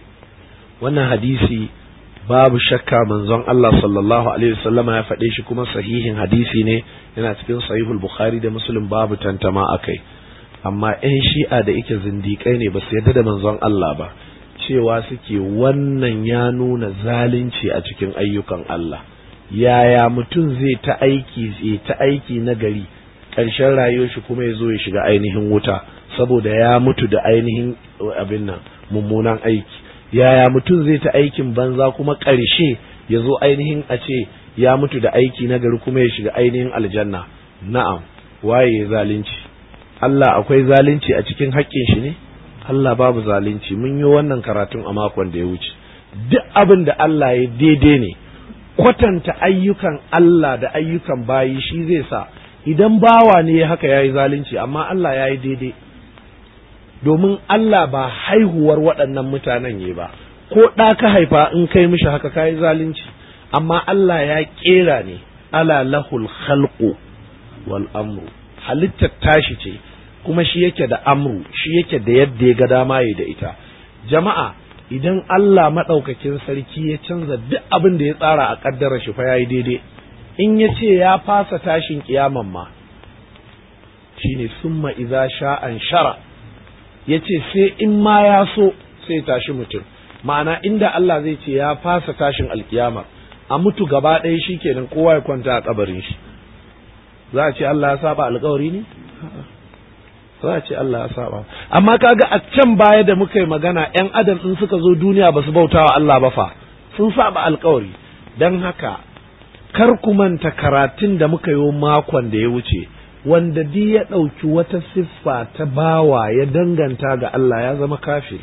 Wannan hadisi babu shakka manzon Allah sallallahu alaihi wasallama ya faɗe shi, kuma sahihin hadisi ne, yana cikin sahihul Bukhari da Muslim, babu tantama akai. Amma ƴan shi'a da yake zindiƙai ne, ba su yarda da manzon Allah ba, cewa suke wannan ya nuna zalunci a cikin ayyukan Allah. Yaya mutum zai ta aiki zai ta aiki na gari, ƙarshen rayuwar shi kuma ya zo ya shiga ainihin wuta saboda ya mutu da ainihin abin nan mummunan aiki. Yaya mutum zai ta aikin banza kuma ƙarshe ya zo ainihin a ce ya mutu da aiki na gari kuma ya shiga ainihin aljanna? Na'am, waye ya zalunci? Allah akwai zalunci a cikin haƙƙin shi ne? Allah babu zalunci. Mun yi wannan karatun a makon da ya wuce. Duk abin da Allah ya daidai ne, kwatanta ayyukan Allah da ayyukan bayi shi zai sa idan bawa ne haka ya yi zalunci, amma Allah ya yi daidai. Domin Allah ba haihuwar waɗannan mutanen yi ba, ko ɗa ka haifa in kai mishi haka ka yi zalunci, amma Allah ya ƙera ne, ala lahul khalqu wal amru, halittar tashi ce, kuma shi yake da amru, shi yake da yadda ya ga dama ya da ita. Jama'a, idan Allah maɗaukakin sarki ya canza duk abin da ya tsara a ƙaddara shi fa ya yi daidai. in ya ce ya fasa tashin kiyaman ma shine summa idza sha'an shara, yace sai in ma ya so sai tashi mutum. Ma'ana inda Allah zai ce ya fasa tashin alkiyama a mutu gaba ɗaya shikenan kowa ya kwanta a kabarin shi, za a ce Allah ya saba alƙawari ne? Za a ce Allah ya saba. Amma kaga a can baya da muka yi magana ƴan adam in suka zo duniya ba su bauta wa Allah ba fa sun saba alƙawari. Dan haka kar ku manta karatun da muka yi makon da ya wuce, wanda di ya ɗauki wata siffa ta bawa ya danganta ga Allah ya zama kafiri.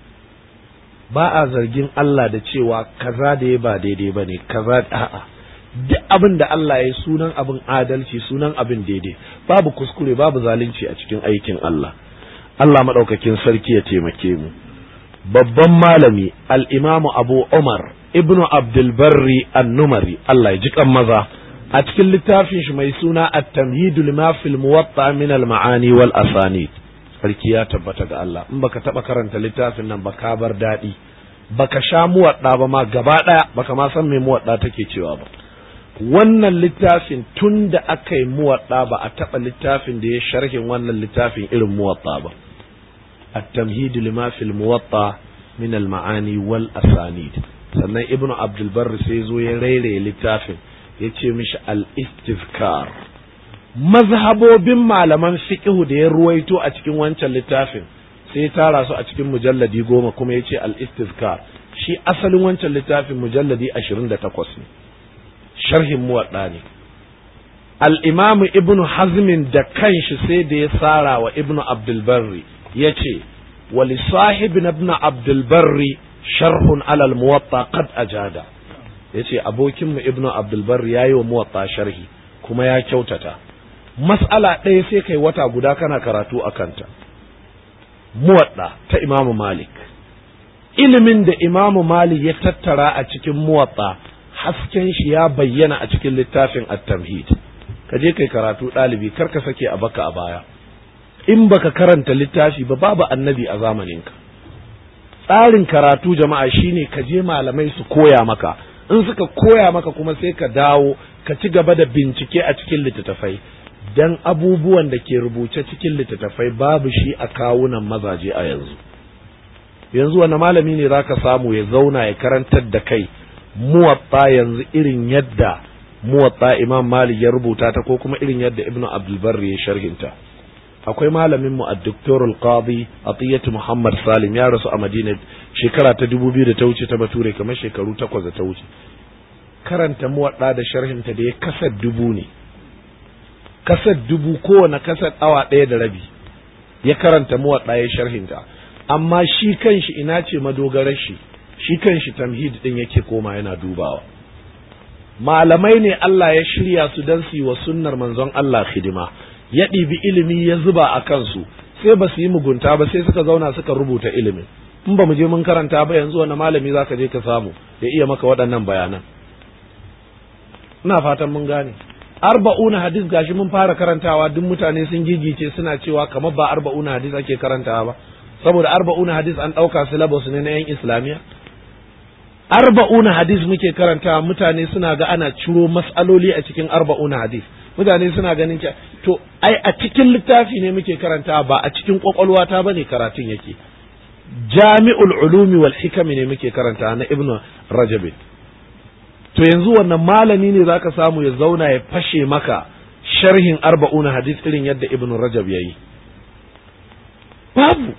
Ba a zargin Allah da cewa kaza da ya ba daidai ba ne, kaza a'a. Duk abin da Allah ya yi sunan abin adalci, sunan abin daidai, babu kuskure, babu zalunci a cikin aikin Allah. Allah maɗaukakin sarki ya taimake mu. Babban malami al-Imamu Abu Umar Ibnu Abdul Barri An-Numari, Allah ya ji kan maza, a cikin littafin shi mai suna At-Tamhidu lima fil Muwatta min al-Ma'ani wal Asanid. Sarki ya tabbata ga Allah. In baka taba karanta littafin nan ba ka bar daɗi, baka sha muwadda ba ma gaba ɗaya, baka ma san me muwadda take cewa ba. Wannan littafin tun da aka yi muwadda ba a taɓa littafin da ya sharhin wannan littafin irin muwadda ba. At-Tamhidu lima fil Muwatta min al-Ma'ani wal Asanid. Sannan Ibnu Abdul Barr sai zo ya rairaye littafin, ya ce mishi al-Istizkar. Mazhabobin malaman fiqhu da ya ruwaito a cikin wancan littafin sai ya tara su a cikin mujalladi goma, kuma ya ce al-Istizkar. Shi asalin wancan littafin mujalladi ashirin da takwas ne, sharhin muwadda ne. Al-Imam Ibn Hazmin da kanshi sai da ya tsara wa Ibn Abdul Barri ya ce wa li sahibin Ibn Abdul Barri sharhun alal muwatta qad ajada. Ya ce abokinmu Ibn Abdul Barri ya yi wa muwatta sharhi kuma ya kyautata. Mas'ala ɗaya sai kai wata guda kana karatu a kanta. Muwatta ta Imam Malik. Ilimin da Imam Malik ya tattara a cikin muwatta hasken shi ya bayyana a cikin littafin At-Tamhid. Ka je kai karatu ɗalibi, kar ka sake a baka a baya. In baka karanta littafi ba babu annabi a zamaninka. Tsarin karatu jama'a shine ka je malamai su koya maka. In suka koya maka kuma sai ka dawo ka ci gaba da bincike a cikin littattafai. Dan abubuwan da ke rubuce cikin littattafai babu shi a kawunan mazaje a yanzu. Yanzu wani malami ne zaka samu ya zauna ya karantar da kai muwatta yanzu irin yadda muwatta Imam Malik ya rubuta ta, ko kuma irin yadda Ibn Abdul Barri ya sharhinta. Akwai malamin mu ad-Doktor al-Qadi Atiyat Muhammad Salim, ya rasu a Madina shekara ta dubu biyu da ta wuce ta Bature, kamar shekaru takwas da ta wuce. Karanta muwatta da sharhinta da ya kasar dubu ne, kasar dubu, kowane kasar awa ɗaya da rabi ya karanta muwatta ya sharhinta. Amma shi kanshi ina ce madogarar shi, shi kanshi tamhid din yake koma yana dubawa. Malamai ne Allah ya shirya su dan su yi wa sunnar manzon Allah hidima, ya ɗibi ilimi ya zuba a kansu, sai ba su yi mugunta ba, sai suka zauna suka rubuta ilimin. In ba mu je mun karanta ba yanzu wani malami za ka je ka samu ya iya maka waɗannan bayanan. Ina fatan mun gane. Arba'una hadis gashi mun fara karantawa, duk mutane sun gigice suna cewa kamar ba arba'una hadis ake karantawa ba, saboda arba'una hadis an ɗauka syllabus ne na yan Islamiya. Arba'una hadis muke karantawa, mutane suna ga ana ciro mas'aloli a cikin arba'una hadis. Mutane suna ganin cewa to ai a cikin littafi ne muke karantawa, ba a cikin kwakwalwa ta bane karatun yake. Jami'ul ulumi wal hikami ne muke karantawa na Ibn Rajab. To yanzu wannan malami ne zaka samu ya zauna ya fashe maka sharhin arba'una hadis irin yadda Ibn Rajab yayi? Babu.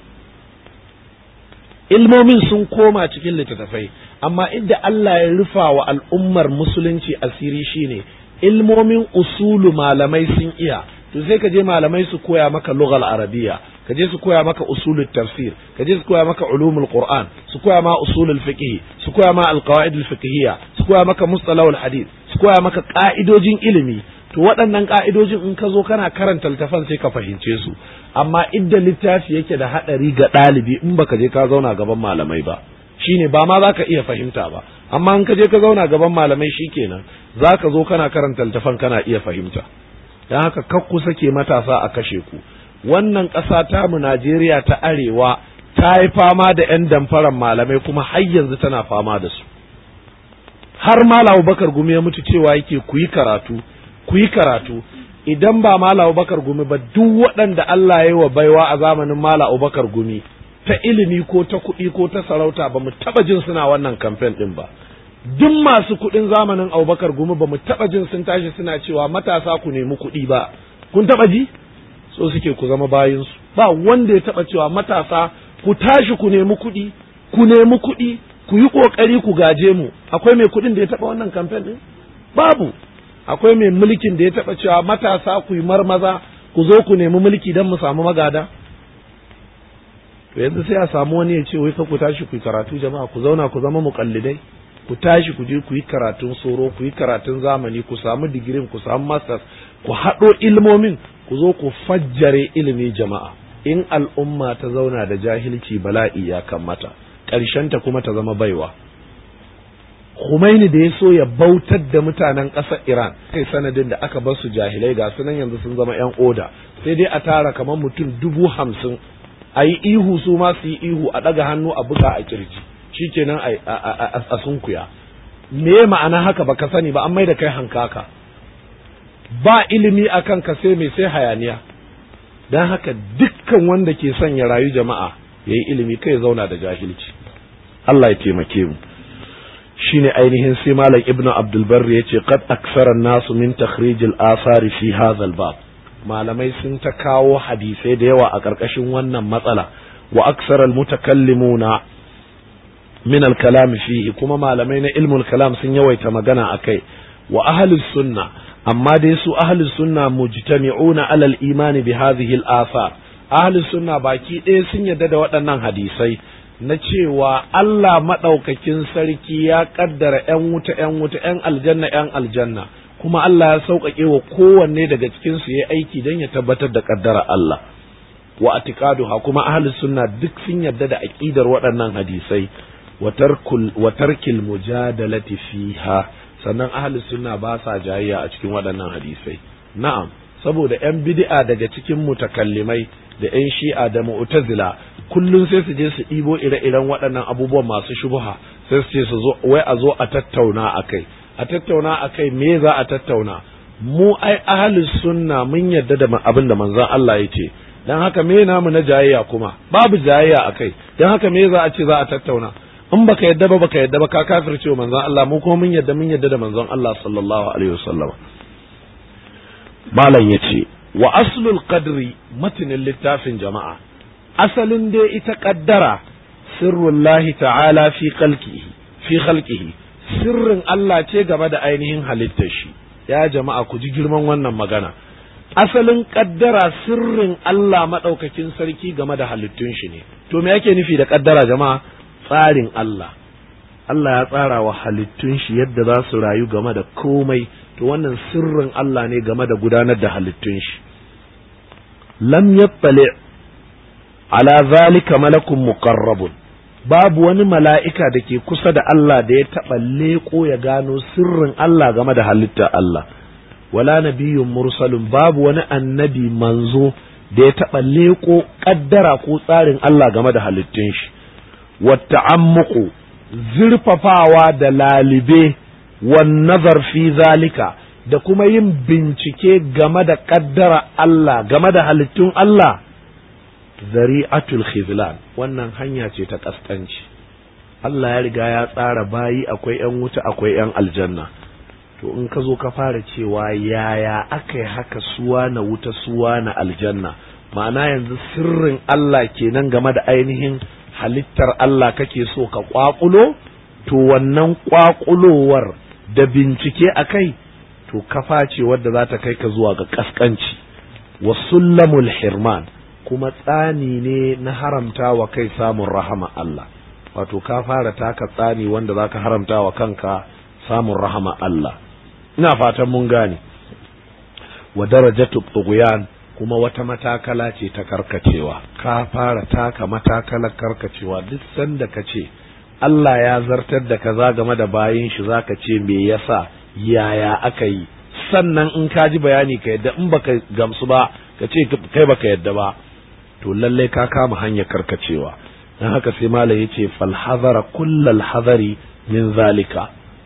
Ilmomin sun koma cikin littattafai, amma inda Allah ya rufa wa al'ummar musulunci asiri shine ilmomin usulu malamai sun iya. To sai ka je malamai su koya maka lughal arabiyya, ka je su koya maka usulul tafsir, ka je su koya maka ulumul qur'an, su koya ma usulul fiqh, su koya ma alqawaid alfiqhiyya, su koya maka mustalahul hadith, su koya maka ka'idojin ilimi. To waɗannan ka'idojin in ka zo kana karanta littafan sai ka fahimce su. Amma idda littafi yake da hadari ga ɗalibi in baka je ka zauna gaban malamai ba, shine ba ma zaka iya fahimta ba. Amma in ka je ka zauna gaban malamai shikenan zaka zo kana karanta littafan kana iya fahimta. Dan haka kakku sake matasa a kashe ku. Wannan ƙasa ta mu Najeriya ta Arewa ta yi fama da 'yan damfaran malamai, kuma har yanzu tana fama da su. har Malam Abubakar Gumi ya mutu cewa yake ku yi karatu ku yi karatu idan ba Malam Abubakar Gumi ba duk waɗanda Allah ya yi wa baiwa a zamanin Malam Abubakar Gumi ta ilimi ko ta kuɗi ko ta sarauta ba mu taɓa jin suna wannan kamfen ɗin ba. Duk masu kuɗin zamanin Abubakar Gumi ba mu taɓa jin sun tashi suna cewa matasa ku nemi kuɗi ba. Kun taɓa ji? So suke ku zama bayinsu. Ba wanda ya taɓa cewa matasa ku tashi ku nemi kuɗi, ku nemi kuɗi, ku yi ƙoƙari ku gaje mu. Akwai mai kuɗin da ya taɓa wannan kamfen ɗin? Babu. Akwai mai mulkin da ya taɓa cewa matasa ku yi marmaza ku zo ku nemi mulki don mu samu magada? To yanzu sai a samu wani ya ce wai ka ku tashi ku yi karatu jama'a ku zauna ku zama muƙallidai. Ku tashi ku je ku yi karatun soro, ku yi karatun zamani, ku samu digirin, ku samu masters, ku haɗo ilmomin, ku zo ku fajjare ilimi jama'a. In al'umma ta zauna da jahilci bala'i ya kammata, ƙarshenta kuma ta zama baiwa. Khomeini da ya so ya bautar da mutanen ƙasar Iran, kai sanadin da aka bar su jahilai ga sunan yanzu sun zama ‘yan oda, sai dai a tara kamar mutum dubu hamsin, a yi ihu su ma su yi ihu, a ɗaga hannu a buga a kirji. Shi kenan a sunkuya. Me ma'ana haka baka sani ba, an mai da kai hankaka. Ba ilimi akan ka sai mai sai hayaniya. Don haka dukkan wanda ke son ya rayu jama'a ya yi ilimi kai zauna da jahilci. Allah ya taimake mu. Shine ainihin sai Malam Ibn Abdul Barri yace qad aksara nasu min takhrij al-athari fi hadha al-bab. Malamai sun ta kawo hadisai da yawa a ƙarƙashin wannan matsala wa aksara al-mutakallimuna min al-kalam fihi, kuma malamai na ilmul kalam sun yawaita magana akai. Wa ahlus sunna, amma dai su ahlus sunna mujtami'una ala al-iman bi hadhihi al-athar. Ahlus sunna baki ɗaya sun yarda da waɗannan hadisai na cewa Allah madaukakin sarki ya kaddara ƴan wuta ƴan wuta ƴan aljanna ƴan aljanna, kuma Allah ya sauƙaƙe wa kowanne daga cikin su yayi aiki don ya tabbatar da kaddara Allah. Wa atiqaduha, kuma ahlus sunna duk sun yarda da aqidar waɗannan hadisai. wa tarkil mujadalati fiha, sannan ahli sunna ba sa jayayya a cikin waɗannan hadisai. Na'am, saboda yan bid'a daga cikin mutakallimai da yan shi'a da mu'tazila kullun sai su je su ɗibo ire-iren waɗannan abubuwan masu shubha, sai su ce su zo wai a zo a tattauna akai a tattauna akai me za a tattauna? Mu ai ahli sunna mun yadda da abin da manzon Allah ya ce, dan haka me namu na jayayya kuma? Babu jayayya akai, dan haka me za a ce za a tattauna? In baka yadda ba baka yadda ba ka kafirce wa manzon Allah, mu kuma mun yadda mun yadda da manzon Allah sallallahu alaihi wasallam. Malam yace wa aslul qadri, matinin littafin jama'a, asalin dai ita kaddara sirrullahi ta'ala fi khalqihi fi khalqihi, sirrin Allah ce game da ainihin halittar shi. Ya jama'a ku ji girman wannan magana. Asalin kaddara sirrin Allah madaukakin sarki game da halittun shi ne. To me yake nufi da kaddara jama'a? Tsarin Allah. Allah ya tsara wa halittun shi yadda za su rayu game da komai, to wannan sirrin Allah ne game da gudanar da halittun shi. Lam yattali ala zalika malakun muqarrabun, babu wani mala'ika da ke kusa da Allah da ya taɓa leƙo ya gano sirrin Allah game da halittar Allah. Wala nabiyyun mursalun, babu wani annabi manzo da ya taɓa leƙo ƙaddara ko tsarin Allah game da halittun shi. Wata'ammuku, zurfafawa da lalibe, wan nazar fi zalika, da kuma yin bincike game da kaddara Allah, game da halittun Allah, zari'atul khizlan, wannan hanya ce ta kaskanci. Allah ya riga ya tsara bayi, akwai ƴan wuta akwai ƴan aljanna. To in ka zo ka fara cewa yaya akai haka suwa na wuta suwa na aljanna, ma'ana yanzu sirrin Allah kenan game da ainihin halittar Allah kake so ka kwakulo, to wannan kwakulowar da bincike akai to kafa ce wadda za ta kai ka zuwa ga kaskanci. Wa sullamul hirman, kuma tsani ne na haramta wa kai samun rahama Allah, wato ka fara taka tsani wanda zaka haramta wa kanka samun rahama Allah. Ina fatan mun gane. Wa darajatu tughyan, kuma wata matakala ce ta karkacewa, ka fara taka matakalar karkacewa. Duk sanda ka ce Allah ya zartar da kaza game da bayin shi, zaka ce me yasa, yaya aka yi, sannan in ka ji bayani ka yadda, in baka gamsu ba ka ce kai baka yadda ba, to lallai ka kama hanyar karkacewa. Dan haka sai malam yace fal hazara kullal hazari min zalika,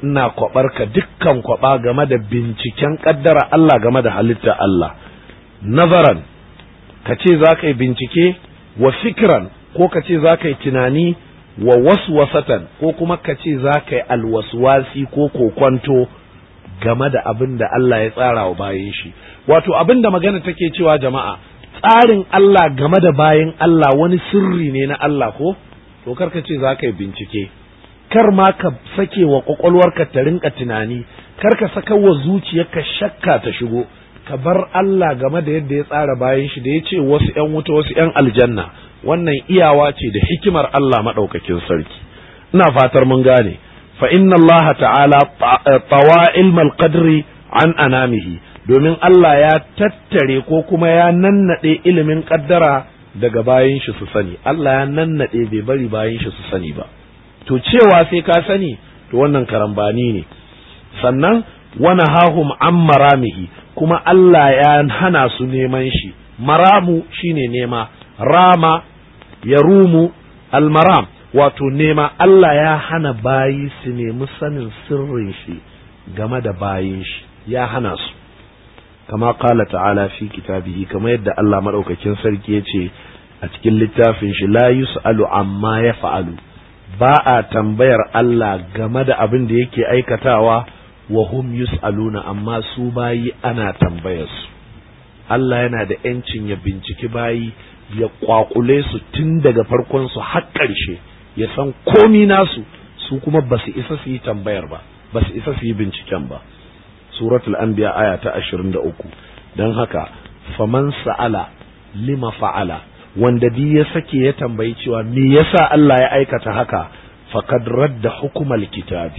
ina kwabarka dukkan kwaba game da binciken kaddara Allah game da halitta Allah. Nazaran ka ce za ka yi bincike, wa fikran ko ka ce za ka yi tunani, wa waswasatan ko kuma ka ce za ka yi alwaswasi ko kokwanto game da abin da Allah ya tsara wa bayan shi. Wato abin da magana take cewa jama'a, tsarin Allah game da bayan Allah wani sirri ne na Allah ko? To kar ka ce za ka yi bincike, kar ma ka sake wa kwakwalwarka ta rinka tunani, kar ka saka wa zuciyarka shakka ta shigo, ka bar Allah game da yadda ya tsara bayan shi da ya ce wasu ‘yan wuta wasu ‘yan aljanna. Wannan iyawa ce da hikimar Allah maɗaukakin sarki. Ina fatar mun gane. Fa inna Allah ta'ala tawa ilmal qadri an anamihi, domin Allah ya tattare ko kuma ya nannaɗe ilimin ƙaddara daga bayan shi su sani. Allah ya nannaɗe bai bari bayan shi su sani ba. To cewa sai ka sani, to wannan karambani ne. Sannan wana hahum an maramihi, kuma Allah ya hana su neman shi. Maramu shine nema, rama ya rumu almaram, wato nema. Allah ya hana bayi su nemi sanin sirrin shi game da bayin shi, ya hana su. Kama kala ta'ala fi kitabihi, kama yadda Allah madaukakin sarki ya ce a cikin littafin shi, la yus'alu amma ya fa'alu, ba a tambayar Allah game da abin da yake aikatawa, wa hum yus'aluna, amma su bayi ana tambayar su. Allah yana da ‘yancin ya binciki bayi, ya kwakule su tun daga farkon su har ƙarshe, ya san komi nasu, su kuma ba su isa su yi tambayar ba, ba su isa su yi binciken ba. Suratul Anbiya aya ta ashirin da uku. Don haka, faman sa'ala lima fa'ala, wanda di ya sake ya tambayi cewa me yasa Allah ya aikata haka, faqad radda hukumal kitabi,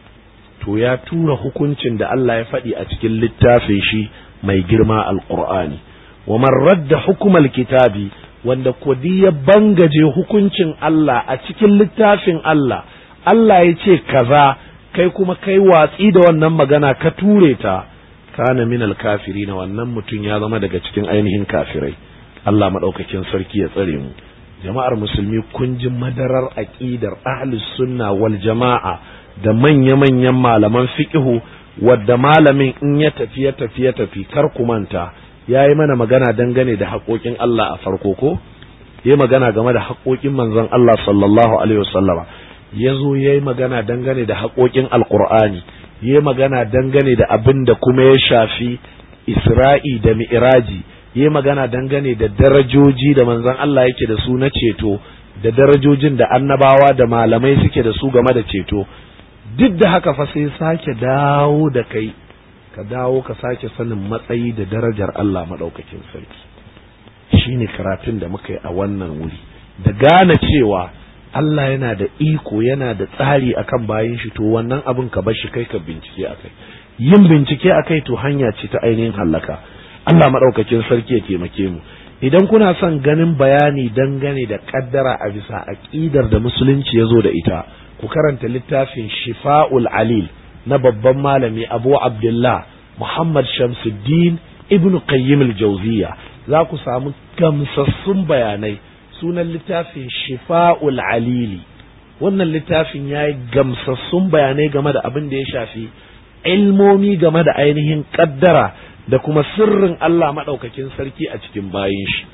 to ya tura hukuncin da Allah ya faɗi a cikin littafin shi mai girma alqur'ani. wa man radda hukumal kitabi, wanda kodi ya bangaje hukuncin Allah a cikin littafin Allah, Allah ya ce kaza kai kuma kai watsi da wannan magana ka ture ta, kana minal kafirina, wannan mutum ya zama daga cikin ainihin kafirai. Allah madaukakin sarki ya tsare mu. Jama'ar musulmi, kun ji madarar aqidar ahlus sunna wal jama'a da manya-manyan malaman fiqhu, wadda malamin in ya tafi ya tafi ya tafi kar ku manta yayi mana magana dangane da haƙoƙin Allah a farko ko yayi magana game da haƙoƙin manzon Allah sallallahu alaihi wasallama, yazo yayi magana dangane da haƙoƙin alqur'ani, yayi magana dangane da abin da kuma ya shafi Isra'i da Mi'raji, yayi magana dangane da darajoji da manzon Allah yake da su na ceto, da darajojin da annabawa da malamai suke da su game da ceto. Duk da haka fa sai sake dawo da kai ka dawo ka sake sanin matsayi da darajar Allah madaukakin sarki. Shine karatun da muka yi a wannan wuri, da gane cewa Allah yana da iko, yana da tsari akan bayin shi, to wannan abin ka bar shi kai ka bincike akai. Yin bincike akai to hanya ce ta ainihin hallaka. Allah madaukakin sarki ya taimake mu. Idan kuna son ganin bayani dangane da kaddara a bisa aqidar da musulunci ya zo da ita, ku karanta littafin Shifa'ul Alil na babban malami Abu Abdullah Muhammad Shamsuddin Ibn Qayyim al-Jawziyya. Za ku samu gamsassun bayanai. Sunan littafin Shifa'ul Alili. Wannan littafin yayi gamsassun bayanai game da abin da ya shafi ilmomi game da ainihin kaddara da kuma sirrin Allah madaukakin sarki a cikin bayin shi.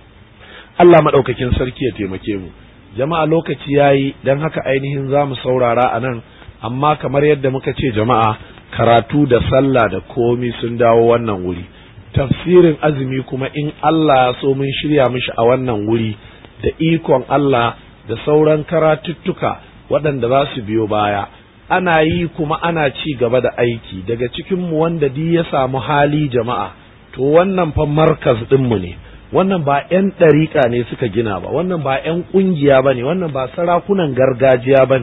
Allah madaukakin sarki ya taimake mu. Jama'a, lokaci yayi, dan haka ainihin za mu saurara a nan, amma kamar yadda muka ce jama'a, karatu da sallah da komi sun dawo wannan wuri. Tafsirin azumi kuma in Allah ya so mun shirya mishi a wannan wuri, da ikon Allah da sauran karatuttuka waɗanda za su biyo baya. Ana yi kuma ana ci gaba da aiki daga cikinmu wanda di ya samu hali jama'a, to wannan fa markaz ɗinmu ne. Wannan ba ‘yan ɗariƙa ne suka gina ba, wannan ba ‘yan ƙungiya ba ne, wannan ba sarakunan gargajiya ba ne,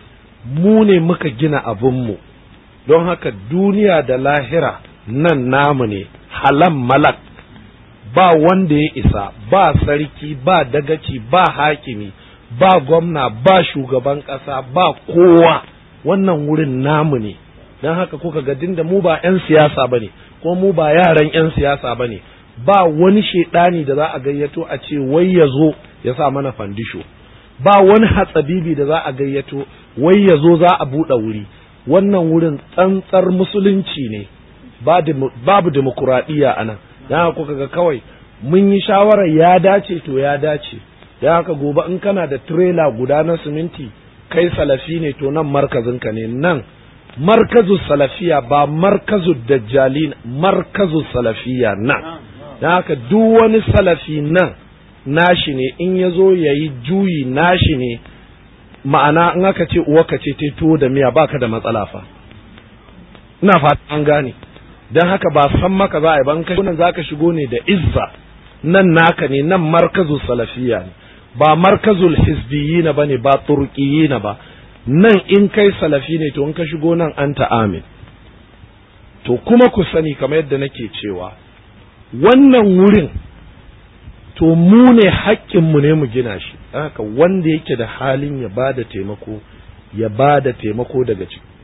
mu ne muka gina abinmu. Don haka duniya da lahira nan namu ne, halam malak, ba wanda ya isa, ba sarki, ba dagaci, ba hakimi, ba gwamna, ba shugaban ƙasa, ba kowa. Wannan wurin namu ne. Don haka kuka ga dinda mu ba ‘yan siyasa ba ne, ko mu ba yaran ‘yan siyasa ba ne. Ba wani shaidani da za a gayyato a ce wai ya zo ya sa mana fandisho, ba wani hatsabibi da za a gayyato wai ya zo za a buɗe wuri, wannan wurin tsantsar musulunci ne, babu demokuraɗiyya a nan. Don haka kuka ga kawai mun yi shawarar ya dace to ya dace. Don haka gobe in kana da tirela guda na siminti kai salafi ne to nan markazinka ne, nan markazu salafiya ba markazu dajjalin, markazu salafiya nan. Don haka duk wani salafi nan nashi ne, in ya zo ya yi juyi nashi ne, ma'ana in aka ce uwa ka ce ta tuwo da miya baka da matsala fa. Ina fata an gane. Don haka ba san maka za a yi ba, in ka nan za ka shigo ne da izza, nan naka ne, nan markazu salafiya ne, ba markazul hizbiyina ba ne, ba turqiyina ba. Nan in kai salafi ne to in ka shigo nan anta amin. To kuma ku sani kamar yadda nake cewa wannan wurin to mu ne haƙƙinmu ne mu gina shi. Haka wanda yake da halin ya bada taimako ya bada taimako daga ciki.